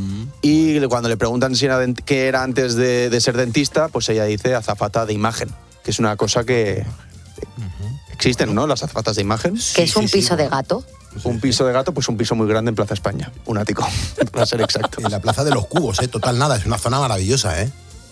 Y cuando le preguntan si era dent- qué era antes de, de ser dentista, pues ella dice azafata de imagen, que es una cosa que existen, ¿no? Las azafatas de imagen. Que es un piso de gato. Un piso de gato, pues un piso muy grande en Plaza España, un ático, para ser exacto. En la Plaza de los Cubos, ¿eh? Total nada, es una zona maravillosa, ¿eh?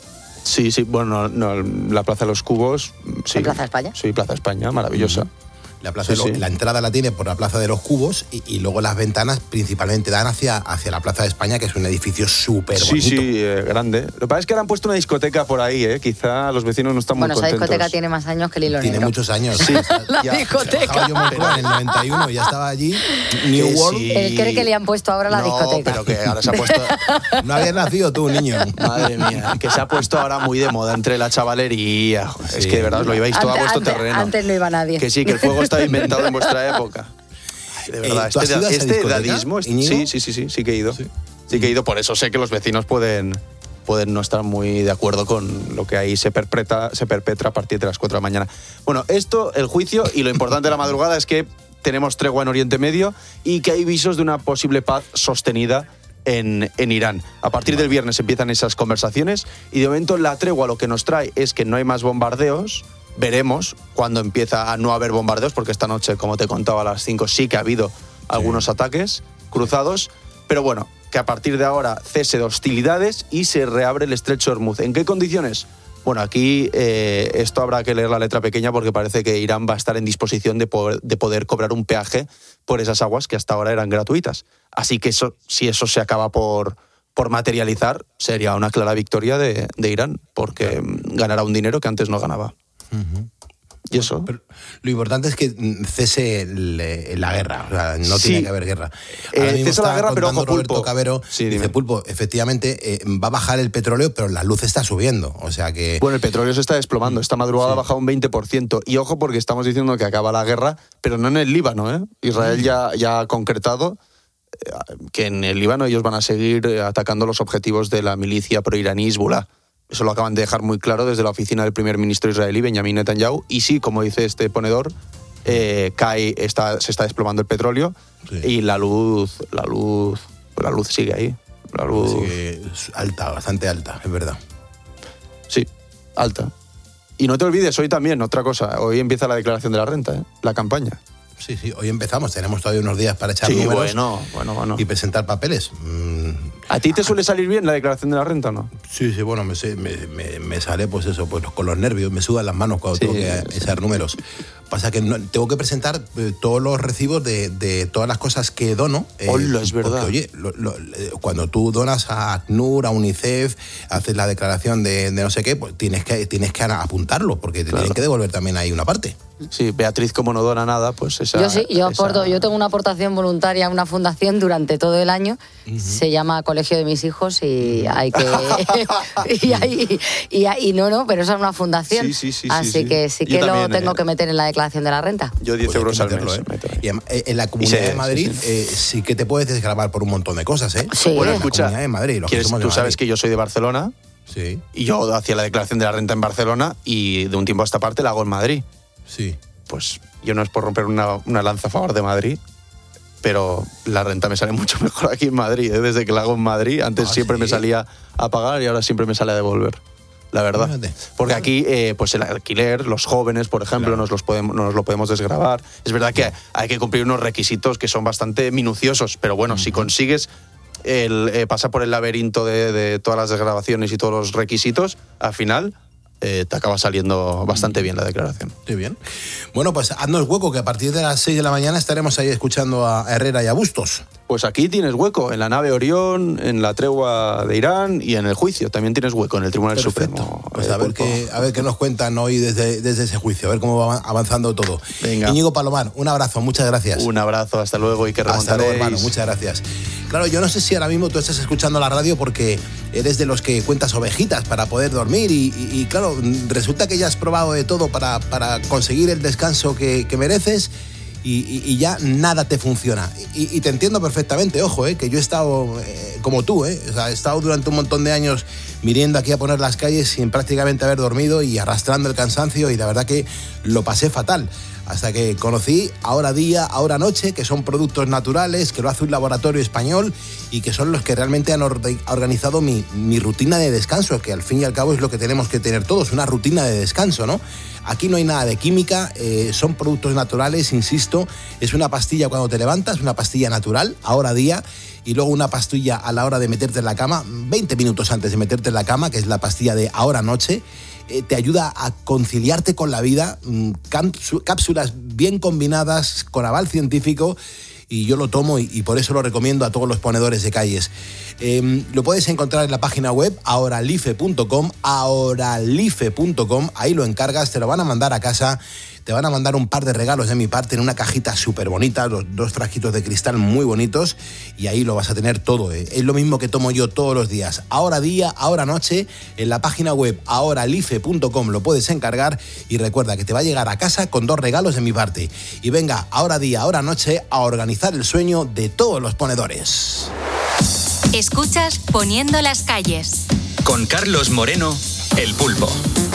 Sí, sí, bueno, no, no, la Plaza de los Cubos, sí. ¿En Plaza España? Sí, Plaza España, maravillosa. La, plaza Sí, de lo- sí. la entrada la tiene por la Plaza de los Cubos y, y luego las ventanas principalmente dan hacia, hacia la Plaza de España, que es un edificio súper Sí, bonito. sí, eh, grande. Lo que pasa es que ahora han puesto una discoteca por ahí, ¿eh? Quizá los vecinos no están Bueno, muy esa contentos. discoteca tiene más años que el hilo Tiene negro. muchos años. Sí, La Ya discoteca. trabajaba yo en Moncloa en el noventa y uno, ya estaba allí. New Que World. sí. Él cree que le han puesto ahora la no, discoteca. pero que ahora se ha puesto... No habías nacido tú, niño. Madre mía, que se ha puesto ahora muy de moda entre la chavalería. Joder, Es Sí. que de verdad os lo ibais todo a Antes- vuestro antes- terreno. Antes no iba nadie. Que sí, que el fuego estaba inventado en vuestra época. Ay, de verdad, Eh, ¿tú has este, ido a esa este discoteca, edadismo... este- Íñigo? Sí, sí, sí, sí, sí que he ido. Sí. que he ido, por eso sé que los vecinos pueden, pueden no estar muy de acuerdo con lo que ahí se perpetra, se perpetra a partir de las cuatro de la mañana. Bueno, esto, el juicio, y lo importante de la madrugada es que tenemos tregua en Oriente Medio y que hay visos de una posible paz sostenida en, en Irán. A partir del viernes empiezan esas conversaciones y de momento la tregua lo que nos trae es que no hay más bombardeos. Veremos cuándo empieza a no haber bombardeos, porque esta noche, como te contaba, a las cinco sí que ha habido algunos sí. ataques cruzados. Pero bueno, que a partir de ahora cese de hostilidades y se reabre el estrecho de Hormuz. ¿En qué condiciones? Bueno, aquí eh, esto habrá que leer la letra pequeña porque parece que Irán va a estar en disposición de poder, de poder cobrar un peaje por esas aguas que hasta ahora eran gratuitas. Así que eso, si eso se acaba por, por materializar, sería una clara victoria de, de Irán, porque ganará un dinero que antes no ganaba. Uh-huh. ¿Y eso? Pero lo importante es que cese el, la guerra, o sea, no sí. tiene que haber guerra. Ahora eh, mismo cesa la guerra, pero ojo, Roberto Pulpo. Cabero, sí, dice, dime. Pulpo, efectivamente eh, va a bajar el petróleo, pero la luz está subiendo, o sea que... Bueno, el petróleo se está desplomando, esta madrugada sí. ha bajado un veinte por ciento, y ojo porque estamos diciendo que acaba la guerra, pero no en el Líbano, ¿eh? Israel ya, ya ha concretado que en el Líbano ellos van a seguir atacando los objetivos de la milicia pro-iraní Hezbollah. Eso lo acaban de dejar muy claro desde la oficina del primer ministro israelí, Benjamin Netanyahu. Y sí, como dice este ponedor, eh, cae, está, se está desplomando el petróleo sí. y la luz, la luz, la luz sigue ahí. La luz sigue alta, bastante alta, es verdad. Sí, alta. Y no te olvides, hoy también, otra cosa, hoy empieza la declaración de la renta, ¿eh? La campaña. Sí, sí, hoy empezamos, tenemos todavía unos días para echar sí, números bueno, bueno, bueno. y presentar papeles. Mm. ¿A ti te suele salir bien la declaración de la renta o no? Sí, sí, bueno, me, me, me, me sale pues eso, pues con los nervios, me sudan las manos cuando sí, tengo que sí. echar números. Pasa que no, tengo que presentar eh, todos los recibos de, de todas las cosas que dono. Eh, Hola, es verdad. Porque, oye, lo, lo, cuando tú donas a ACNUR, a UNICEF, haces la declaración de, de no sé qué, pues tienes que, tienes que apuntarlo, porque te claro. tienen que devolver también ahí una parte. Sí, Beatriz, como no dona nada, pues esa... Yo sí, yo esa... aporto, yo tengo una aportación voluntaria a una fundación durante todo el año, uh-huh. Se llama Colegio de mis hijos y hay que... y, hay, y, hay, y no, no, pero esa es una fundación, sí, sí, sí, así sí, sí. que sí que yo lo también, tengo eh, que meter en la declaración de la renta. Yo diez pues euros al mes. ¿eh? Y en la Comunidad se, de Madrid sí, sí. Eh, sí que te puedes desgravar por un montón de cosas, ¿eh? Sí. Bueno, escucha, la Comunidad de Madrid, los que somos de tú Madrid. sabes que yo soy de Barcelona. Sí. Y yo hacía la declaración de la renta en Barcelona y de un tiempo a esta parte la hago en Madrid. Sí. Pues yo no es por romper una, una lanza a favor de Madrid, pero la renta me sale mucho mejor aquí en Madrid, ¿eh? Desde que la hago en Madrid. Antes ¿Ah, siempre sí? me salía a pagar y ahora siempre me sale a devolver. La verdad. Fíjate. Porque aquí, eh, pues el alquiler, los jóvenes, por ejemplo, claro. nos, los podemos, nos lo podemos desgravar. Es verdad que hay que cumplir unos requisitos que son bastante minuciosos, pero bueno, uh-huh. si consigues el, eh, pasar por el laberinto de, de todas las desgravaciones y todos los requisitos, al final... Eh, te acaba saliendo bastante bien la declaración. Muy bien. Bueno, pues haznos hueco, que a partir de las seis de la mañana estaremos ahí escuchando a Herrera y a Bustos. Pues aquí tienes hueco, en la nave Orión, en la tregua de Irán y en el juicio. También tienes hueco en el Tribunal Perfecto. Supremo. Pues a ver, qué, a ver qué nos cuentan hoy desde, desde ese juicio, a ver cómo va avanzando todo. Venga. Íñigo Palomar, un abrazo, muchas gracias. Un abrazo, hasta luego y que remontaréis. Hasta luego, hermano, muchas gracias. Claro, yo no sé si ahora mismo tú estás escuchando la radio porque eres de los que cuentas ovejitas para poder dormir y, y, y claro, resulta que ya has probado de todo para, para conseguir el descanso que, que mereces y, y, y ya nada te funciona. Y, y te entiendo perfectamente, ojo, eh, que yo he estado eh, como tú, eh, o sea, he estado durante un montón de años viniendo aquí a poner las calles sin prácticamente haber dormido y arrastrando el cansancio y la verdad que lo pasé fatal. Hasta que conocí Ahora Día, Ahora Noche, que son productos naturales, que lo hace un laboratorio español y que son los que realmente han organizado mi, mi rutina de descanso, que al fin y al cabo es lo que tenemos que tener todos, una rutina de descanso, ¿no? Aquí no hay nada de química, eh, son productos naturales, insisto, es una pastilla cuando te levantas, una pastilla natural, Ahora Día, y luego una pastilla a la hora de meterte en la cama, veinte minutos antes de meterte en la cama, que es la pastilla de Ahora Noche. Te ayuda a conciliarte con la vida, cápsulas bien combinadas con aval científico y yo lo tomo y, y por eso lo recomiendo a todos los ponedores de calles. Eh, lo puedes encontrar en la página web ahoralife punto com, ahoralife punto com, ahí lo encargas, te lo van a mandar a casa. Te van a mandar un par de regalos de mi parte en una cajita súper bonita, dos, dos frasquitos de cristal muy bonitos y ahí lo vas a tener todo. ¿eh? Es lo mismo que tomo yo todos los días. Ahora día, ahora noche, en la página web ahoralife punto com lo puedes encargar y recuerda que te va a llegar a casa con dos regalos de mi parte. Y venga, ahora día, ahora noche, a organizar el sueño de todos los ponedores. Escuchas Poniendo las calles. Con Carlos Moreno, El Pulpo.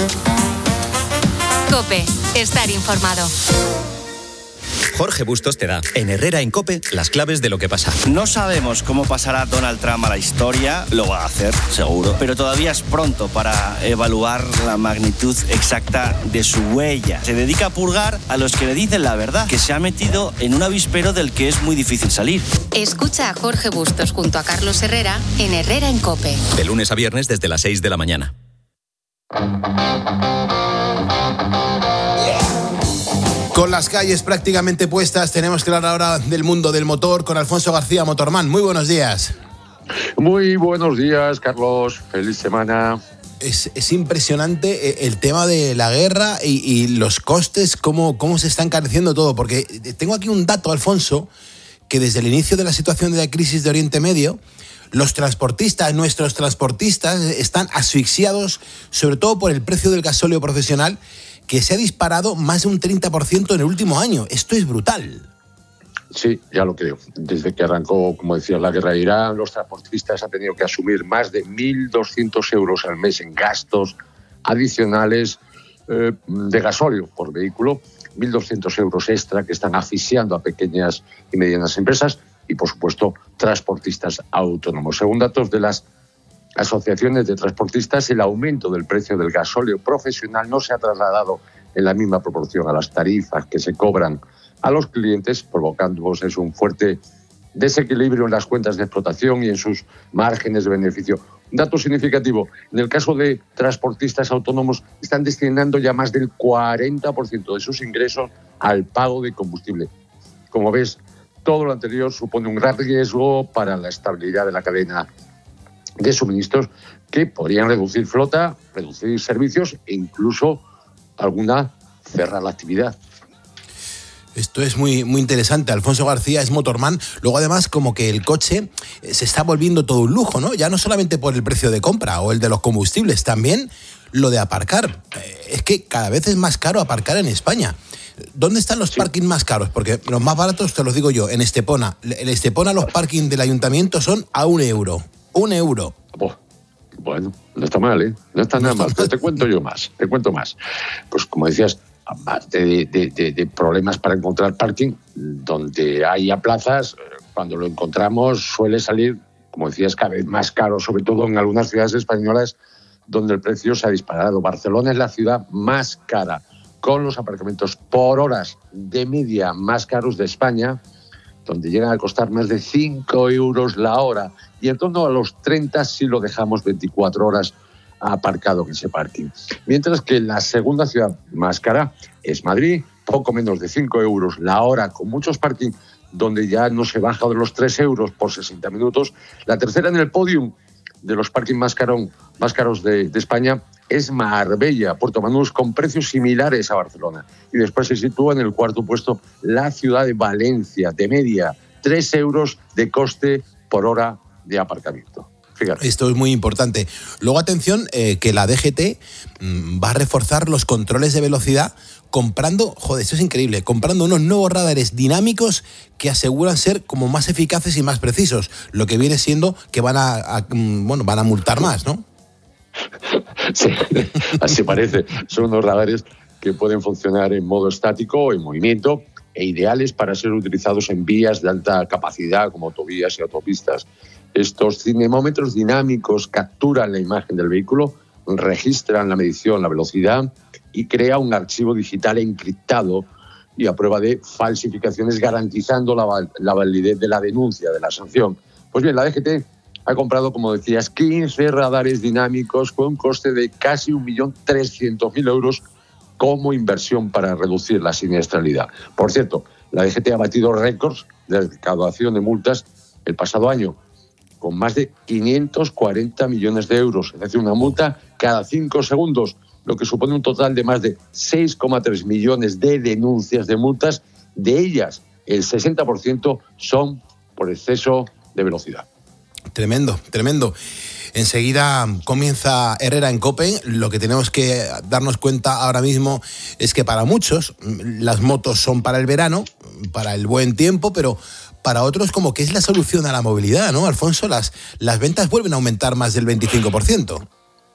COPE, estar informado. Jorge Bustos te da, en Herrera en COPE, las claves de lo que pasa. No sabemos cómo pasará Donald Trump a la historia, lo va a hacer, seguro, pero todavía es pronto para evaluar la magnitud exacta de su huella. Se dedica a purgar a los que le dicen la verdad, que se ha metido en un avispero del que es muy difícil salir. Escucha a Jorge Bustos junto a Carlos Herrera en Herrera en COPE. De lunes a viernes desde las seis de la mañana. Con las calles prácticamente puestas, tenemos que hablar ahora del mundo del motor con Alfonso García, Motorman. Muy buenos días. Muy buenos días, Carlos. Feliz semana. Es, es impresionante el tema de la guerra y, y los costes, cómo, cómo se está encareciendo todo. Porque tengo aquí un dato, Alfonso, que desde el inicio de la situación de la crisis de Oriente Medio, los transportistas, nuestros transportistas, están asfixiados, sobre todo por el precio del gasóleo profesional, que se ha disparado más de un treinta por ciento en el último año. Esto es brutal. Sí, ya lo creo. Desde que arrancó, como decía, la guerra de Irán, los transportistas han tenido que asumir más de mil doscientos euros al mes en gastos adicionales eh, de gasóleo por vehículo, mil doscientos euros extra que están asfixiando a pequeñas y medianas empresas y, por supuesto, transportistas autónomos. Según datos de las asociaciones de transportistas, el aumento del precio del gasóleo profesional no se ha trasladado en la misma proporción a las tarifas que se cobran a los clientes, provocando pues, un fuerte desequilibrio en las cuentas de explotación y en sus márgenes de beneficio. Un dato significativo, en el caso de transportistas autónomos, están destinando ya más del cuarenta por ciento de sus ingresos al pago de combustible. Como ves, todo lo anterior supone un gran riesgo para la estabilidad de la cadena de suministros que podrían reducir flota, reducir servicios e incluso alguna cerrar la actividad. Esto es muy, muy interesante. Alfonso García es motorman. Luego, además, como que el coche se está volviendo todo un lujo, ¿no? Ya no solamente por el precio de compra o el de los combustibles, también lo de aparcar. Es que cada vez es más caro aparcar en España. ¿Dónde están los sí. parkings más caros? Porque los más baratos, te los digo yo, en Estepona. En Estepona los parkings del ayuntamiento son a un euro. Un euro. Oh, bueno, no está mal, ¿eh? No está no nada está mal. Pero te cuento yo más, te cuento más. Pues como decías, aparte de, de, de, de problemas para encontrar parking, donde haya plazas, cuando lo encontramos suele salir, como decías, cada vez más caro, sobre todo en algunas ciudades españolas donde el precio se ha disparado. Barcelona es la ciudad más cara, con los aparcamientos por horas de media más caros de España, donde llegan a costar más de cinco euros la hora, y en torno a los treinta si lo dejamos veinticuatro horas aparcado en ese parking. Mientras que la segunda ciudad más cara es Madrid, poco menos de cinco euros la hora, con muchos parkings donde ya no se baja de los tres euros por sesenta minutos. La tercera en el podium de los parkings más, caro, más caros de, de España es Marbella, Puerto Banús, con precios similares a Barcelona. Y después se sitúa en el cuarto puesto la ciudad de Valencia, de media, tres euros de coste por hora de aparcamiento. Fíjate. Esto es muy importante. Luego, atención, eh, que la D G T mmm, va a reforzar los controles de velocidad comprando, joder, esto es increíble, comprando unos nuevos radares dinámicos que aseguran ser como más eficaces y más precisos, lo que viene siendo que van a, a bueno, van a multar más, ¿no? Sí, así parece. Son unos radares que pueden funcionar en modo estático o en movimiento e ideales para ser utilizados en vías de alta capacidad como autovías y autopistas. Estos cinemómetros dinámicos capturan la imagen del vehículo, registran la medición, la velocidad y crea un archivo digital encriptado y a prueba de falsificaciones, garantizando la, la validez de la denuncia, de la sanción. Pues bien, la D G T ha comprado, como decías, quince radares dinámicos con un coste de casi un millón trescientos mil euros como inversión para reducir la siniestralidad. Por cierto, la D G T ha batido récords de recaudación de multas el pasado año, con más de quinientos cuarenta millones de euros, es decir, una multa cada cinco segundos, lo que supone un total de más de seis coma tres millones de denuncias de multas. De ellas, el sesenta por ciento son por exceso de velocidad. Tremendo, tremendo. Enseguida comienza Herrera en COPE. Lo que tenemos que darnos cuenta ahora mismo es que para muchos las motos son para el verano, para el buen tiempo, pero para otros como que es la solución a la movilidad, ¿no, Alfonso? Las, las ventas vuelven a aumentar más del veinticinco por ciento.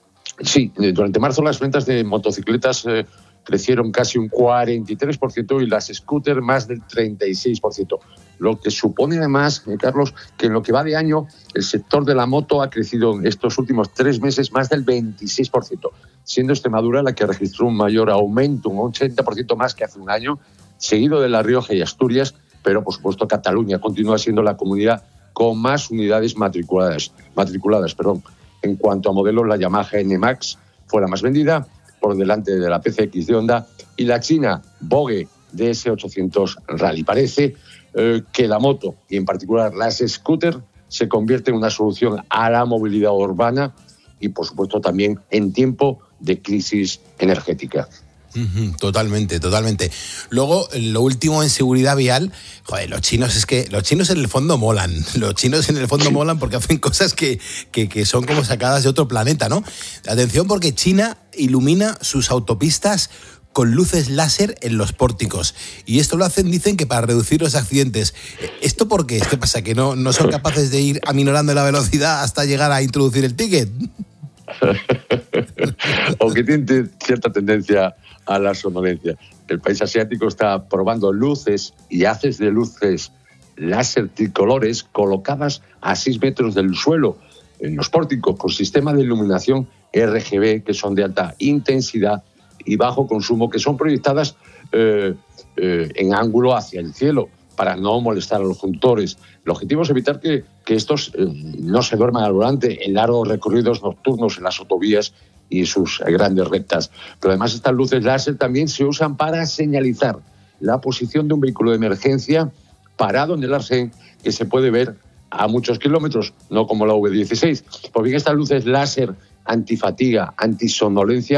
Sí, durante marzo las ventas de motocicletas eh, crecieron casi un cuarenta y tres por ciento y las scooters más del treinta y seis por ciento. Lo que supone además, eh, Carlos, que en lo que va de año el sector de la moto ha crecido en estos últimos tres meses más del veintiséis por ciento, siendo Extremadura la que registró un mayor aumento, un ochenta por ciento más que hace un año, seguido de La Rioja y Asturias, pero por supuesto Cataluña continúa siendo la comunidad con más unidades matriculadas. matriculadas perdón. En cuanto a modelos, la Yamaha N Max fue la más vendida, por delante de la P C X de Honda, y la china Vogue D S ochocientos Rally. Parece eh, que la moto, y en particular las scooters, se convierte en una solución a la movilidad urbana y, por supuesto, también en tiempo de crisis energética. Totalmente, totalmente. Luego, lo último en seguridad vial, joder, los chinos es que los chinos en el fondo molan. Los chinos en el fondo molan porque hacen cosas que, que, que son como sacadas de otro planeta, ¿no? Atención, porque China ilumina sus autopistas con luces láser en los pórticos. Y esto lo hacen, dicen, que para reducir los accidentes. ¿Esto por qué? ¿Qué pasa? ¿Que no, no son capaces de ir aminorando la velocidad hasta llegar a introducir el ticket? O que tiene cierta tendencia a la somnolencia. El país asiático está probando luces y haces de luces láser tricolores colocadas a seis metros del suelo en los pórticos con sistema de iluminación R G B que son de alta intensidad y bajo consumo, que son proyectadas eh, eh, en ángulo hacia el cielo para no molestar a los conductores. El objetivo es evitar que, que estos eh, no se duerman al volante en largos recorridos nocturnos en las autovías y sus grandes rectas. Pero además estas luces láser también se usan para señalizar la posición de un vehículo de emergencia parado en el arcén, que se puede ver a muchos kilómetros, no como la V dieciséis. Pues bien, estas luces láser antifatiga, antisomnolencia,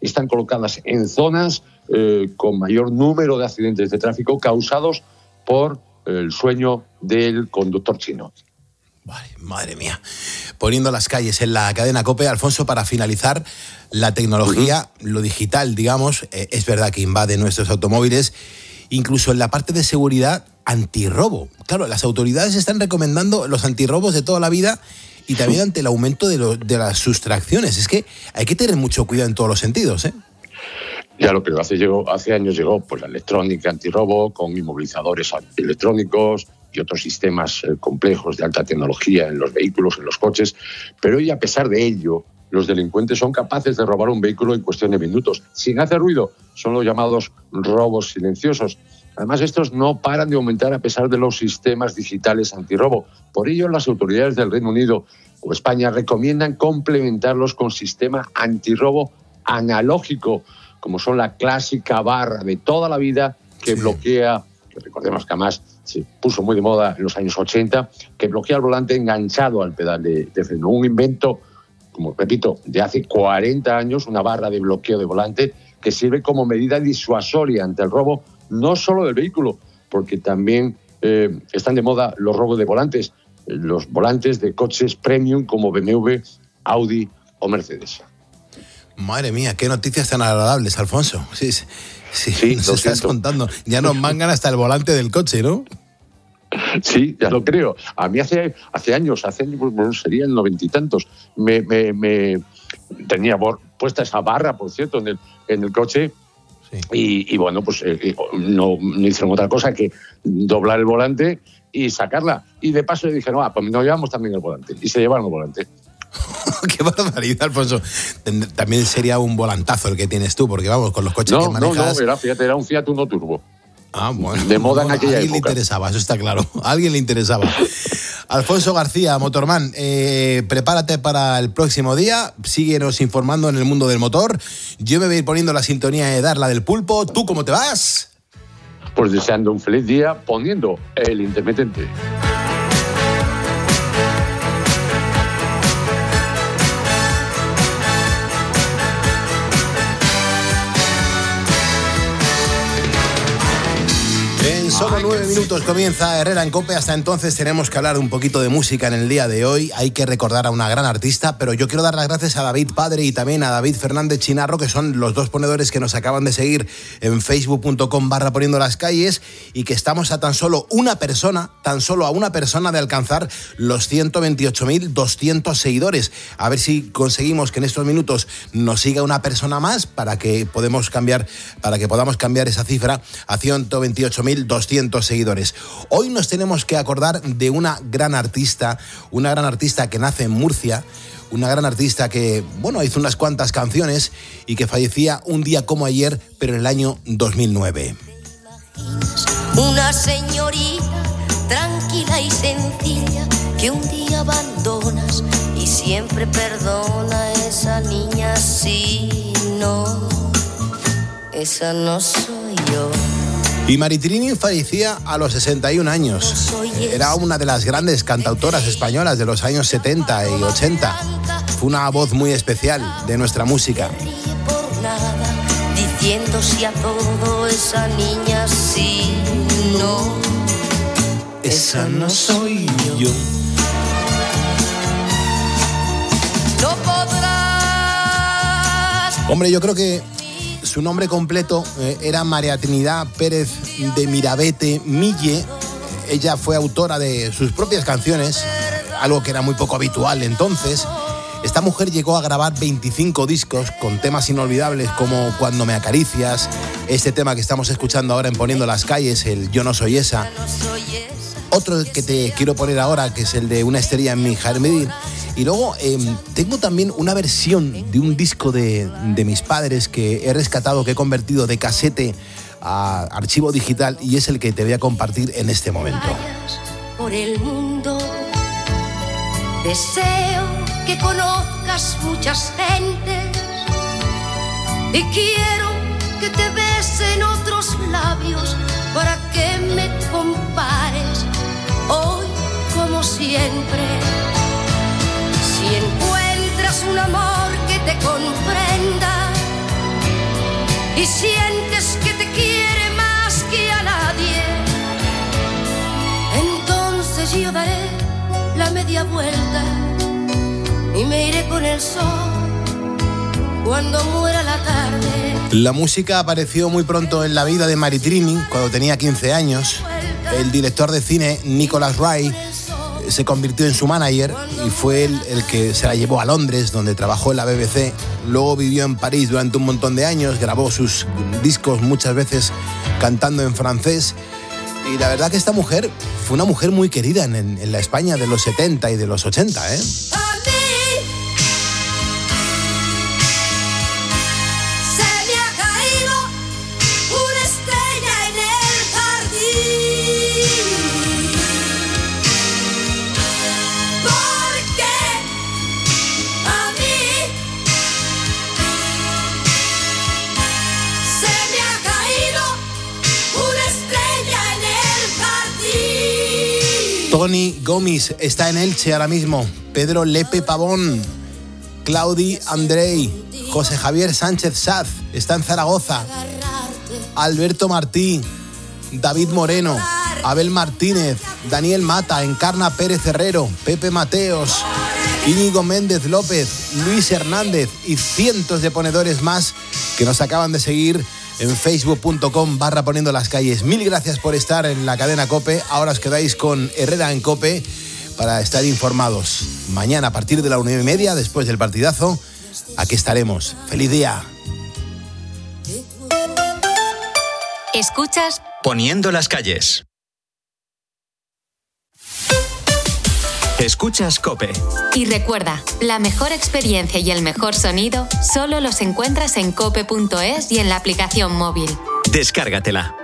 están colocadas en zonas eh, con mayor número de accidentes de tráfico causados por el sueño del conductor chino. Vale, madre mía. Poniendo las calles en la cadena COPE, Alfonso, para finalizar, la tecnología, uh-huh. lo digital, digamos, eh, es verdad que invade nuestros automóviles, incluso en la parte de seguridad, antirrobo. Claro, las autoridades están recomendando los antirrobos de toda la vida y también ante el aumento de, lo, de las sustracciones. Es que hay que tener mucho cuidado en todos los sentidos, ¿eh? Ya lo creo, hace, llegó, hace años llegó pues, la electrónica antirrobo con inmovilizadores electrónicos y otros sistemas eh, complejos de alta tecnología en los vehículos, en los coches, pero hoy, a pesar de ello, los delincuentes son capaces de robar un vehículo en cuestión de minutos, sin hacer ruido. Son los llamados robos silenciosos. Además, estos no paran de aumentar a pesar de los sistemas digitales antirrobo. Por ello, las autoridades del Reino Unido o España recomiendan complementarlos con sistema antirrobo analógico, como son la clásica barra de toda la vida que sí. bloquea, que recordemos que además se puso muy de moda en los años ochenta, que bloquea el volante enganchado al pedal de, de freno. Un invento, como repito, de hace cuarenta años, una barra de bloqueo de volante que sirve como medida disuasoria ante el robo, no solo del vehículo, porque también eh, están de moda los robos de volantes, los volantes de coches premium como B M W, Audi o Mercedes. Madre mía, qué noticias tan agradables, Alfonso. Sí, sí, sí, sí nos estás siento. contando. Ya nos mangan hasta el volante del coche, ¿no? Sí, ya lo creo. A mí hace, hace años, hace bueno, sería en noventa y tantos, me, me, me tenía puesta esa barra, por cierto, en el, en el coche. Sí. Y, y bueno, pues eh, no, no hicieron otra cosa que doblar el volante y sacarla. Y de paso le dijeron, ah, pues nos llevamos también el volante. Y se llevaron el volante. Qué barbaridad, Alfonso. También sería un volantazo el que tienes tú, porque vamos, con los coches no, que manejas... No, no, era, fíjate, era un Fiat Uno Turbo. Ah, bueno. De moda bueno, en aquella a alguien época. le interesaba, eso está claro. A alguien le interesaba. Alfonso García, Motorman, eh, prepárate para el próximo día. Síguenos informando en el mundo del motor. Yo me voy a ir poniendo la sintonía de Darla del Pulpo. ¿Tú cómo te vas? Pues deseando un feliz día poniendo el intermitente. En solo nueve minutos comienza Herrera en COPE. Hasta entonces tenemos que hablar un poquito de música en el día de hoy. Hay que recordar a una gran artista, pero yo quiero dar las gracias a David Padre y también a David Fernández Chinarro, que son los dos ponedores que nos acaban de seguir en facebook.com barra poniendo las calles, y que estamos a tan solo una persona, tan solo a una persona de alcanzar los ciento veintiocho mil doscientos seguidores. A ver si conseguimos que en estos minutos nos siga una persona más para que podamos cambiar, para que podamos cambiar esa cifra a ciento veintiocho mil doscientos seguidores. Hoy nos tenemos que acordar de una gran artista, una gran artista que nace en Murcia, una gran artista que, bueno, hizo unas cuantas canciones y que fallecía un día como ayer, pero en el año dos mil nueve. Una señorita tranquila y sencilla que un día abandonas y siempre perdona a esa niña. Sí, no, esa no soy yo. Y Maritrini fallecía a los sesenta y un años. Era una de las grandes cantautoras españolas de los años setenta y ochenta. Fue una voz muy especial de nuestra música. Diciendo sí a todo, esa niña sí, no, esa no soy yo. No podrás. Hombre, yo creo que su nombre completo eh, era María Trinidad Pérez de Mirabete Mille. Ella fue autora de sus propias canciones, algo que era muy poco habitual entonces. Esta mujer llegó a grabar veinticinco discos con temas inolvidables como Cuando me acaricias, este tema que estamos escuchando ahora en Poniendo las calles, el Yo no soy esa. Otro que te quiero poner ahora, que es el de Una estrella en mi jardín. Y luego eh, tengo también una versión de un disco de, de mis padres que he rescatado, que he convertido de casete a archivo digital, y es el que te voy a compartir en este momento. Por el mundo deseo que conozcas muchas gentes y quiero que te besen otros labios para que me compares hoy como siempre. Si encuentras un amor que te comprenda, y sientes que te quiere más que a nadie, entonces yo daré la media vuelta y me iré con el sol cuando muera la tarde. La música apareció muy pronto en la vida de Maritrini, cuando tenía quince años. El director de cine, Nicholas Ray, se convirtió en su manager y fue él el que se la llevó a Londres, donde trabajó en la B B C. Luego vivió en París durante un montón de años, grabó sus discos muchas veces cantando en francés. Y la verdad que esta mujer fue una mujer muy querida en, en la España de los setenta y de los ochenta, ¿eh? Tony Gomis está en Elche ahora mismo. Pedro Lepe Pavón, Claudi Andrei, José Javier Sánchez Saz está en Zaragoza. Alberto Martí, David Moreno, Abel Martínez, Daniel Mata, Encarna Pérez Herrero, Pepe Mateos, Íñigo Méndez López, Luis Hernández y cientos de ponedores más que nos acaban de seguir en facebook.com barra poniendo las calles. Mil gracias por estar en la cadena COPE. Ahora os quedáis con Herrera en COPE para estar informados. Mañana a partir de la una y media, después del partidazo, aquí estaremos. ¡Feliz día! Escuchas Poniendo las calles. Escuchas COPE. Y recuerda, la mejor experiencia y el mejor sonido solo los encuentras en cope punto es y en la aplicación móvil. Descárgatela.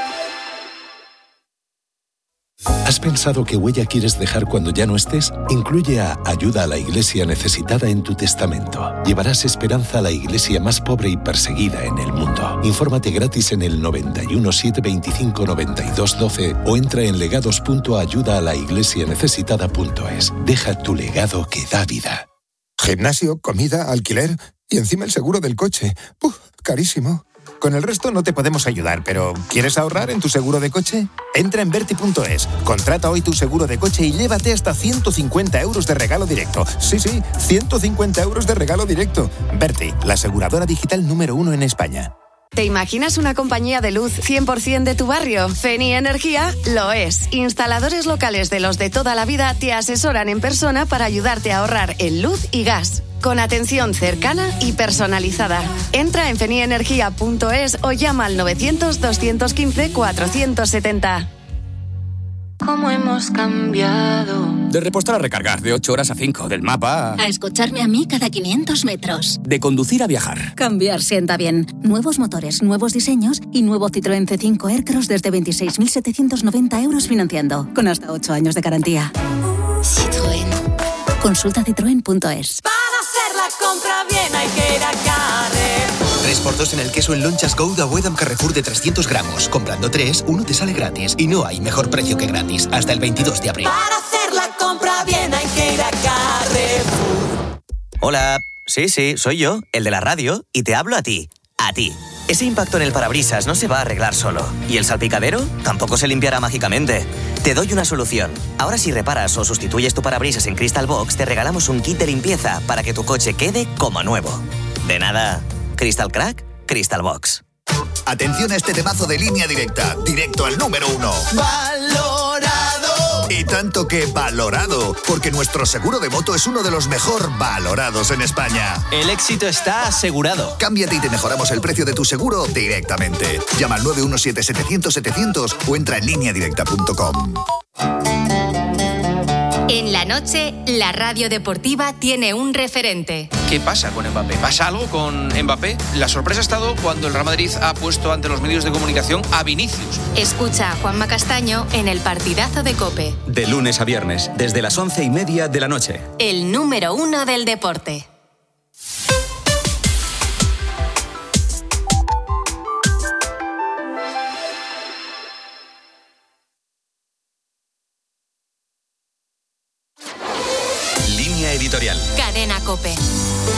¿Has pensado qué huella quieres dejar cuando ya no estés? Incluye a Ayuda a la Iglesia Necesitada en tu testamento. Llevarás esperanza a la iglesia más pobre y perseguida en el mundo. Infórmate gratis en el noventa y uno, setecientos veinticinco, noventa y dos doce o entra en legados punto ayuda a la iglesia necesitada punto es. Deja tu legado que da vida. Gimnasio, comida, alquiler y encima el seguro del coche. ¡Uf! Carísimo. Con el resto no te podemos ayudar, pero ¿quieres ahorrar en tu seguro de coche? Entra en Berti punto es, contrata hoy tu seguro de coche y llévate hasta ciento cincuenta euros de regalo directo. Sí, sí, ciento cincuenta euros de regalo directo. Berti, la aseguradora digital número uno en España. ¿Te imaginas una compañía de luz cien por ciento de tu barrio? Feni Energía lo es. Instaladores locales de los de toda la vida te asesoran en persona para ayudarte a ahorrar en luz y gas. Con atención cercana y personalizada. Entra en feni energía punto es o llama al novecientos, doscientos quince, cuatrocientos setenta. ¿Cómo hemos cambiado? De repostar a recargar, de ocho horas a cinco, del mapa A escucharme a mí cada quinientos metros. de conducir a viajar. Cambiar sienta bien. Nuevos motores, nuevos diseños y nuevo Citroën C cinco Aircross desde veintiséis mil setecientos noventa euros financiando, con hasta ocho años de garantía. Citroën. Consulta citroen punto es. Para hacer la compra bien hay que ir a Carrefour. tres por dos en el queso en lonchas Gouda Wedam Carrefour de trescientos gramos. Comprando tres, uno te sale gratis. Y no hay mejor precio que gratis. Hasta el veintidós de abril. Para hacer la compra bien hay que ir a Carrefour. Hola, sí, sí, soy yo, el de la radio, y te hablo a ti, a ti. Ese impacto en el parabrisas no se va a arreglar solo. ¿Y el salpicadero? Tampoco se limpiará mágicamente. Te doy una solución. Ahora si reparas o sustituyes tu parabrisas en Crystal Box, te regalamos un kit de limpieza para que tu coche quede como nuevo. De nada. Crystal Crack, Crystal Box. Atención a este temazo de Línea Directa, directo al número uno. ¡Valorado! Y tanto que valorado, porque nuestro seguro de moto es uno de los mejor valorados en España. El éxito está asegurado. Cámbiate y te mejoramos el precio de tu seguro directamente. Llama al nueve uno siete, setecientos, setecientos o entra en línea directa punto com. En la noche, la radio deportiva tiene un referente. ¿Qué pasa con Mbappé? ¿Pasa algo con Mbappé? La sorpresa ha estado cuando el Real Madrid ha puesto ante los medios de comunicación a Vinicius. Escucha a Juanma Castaño en el partidazo de COPE. De lunes a viernes, desde las once y media de la noche. El número uno del deporte. Línea editorial. Cadena COPE.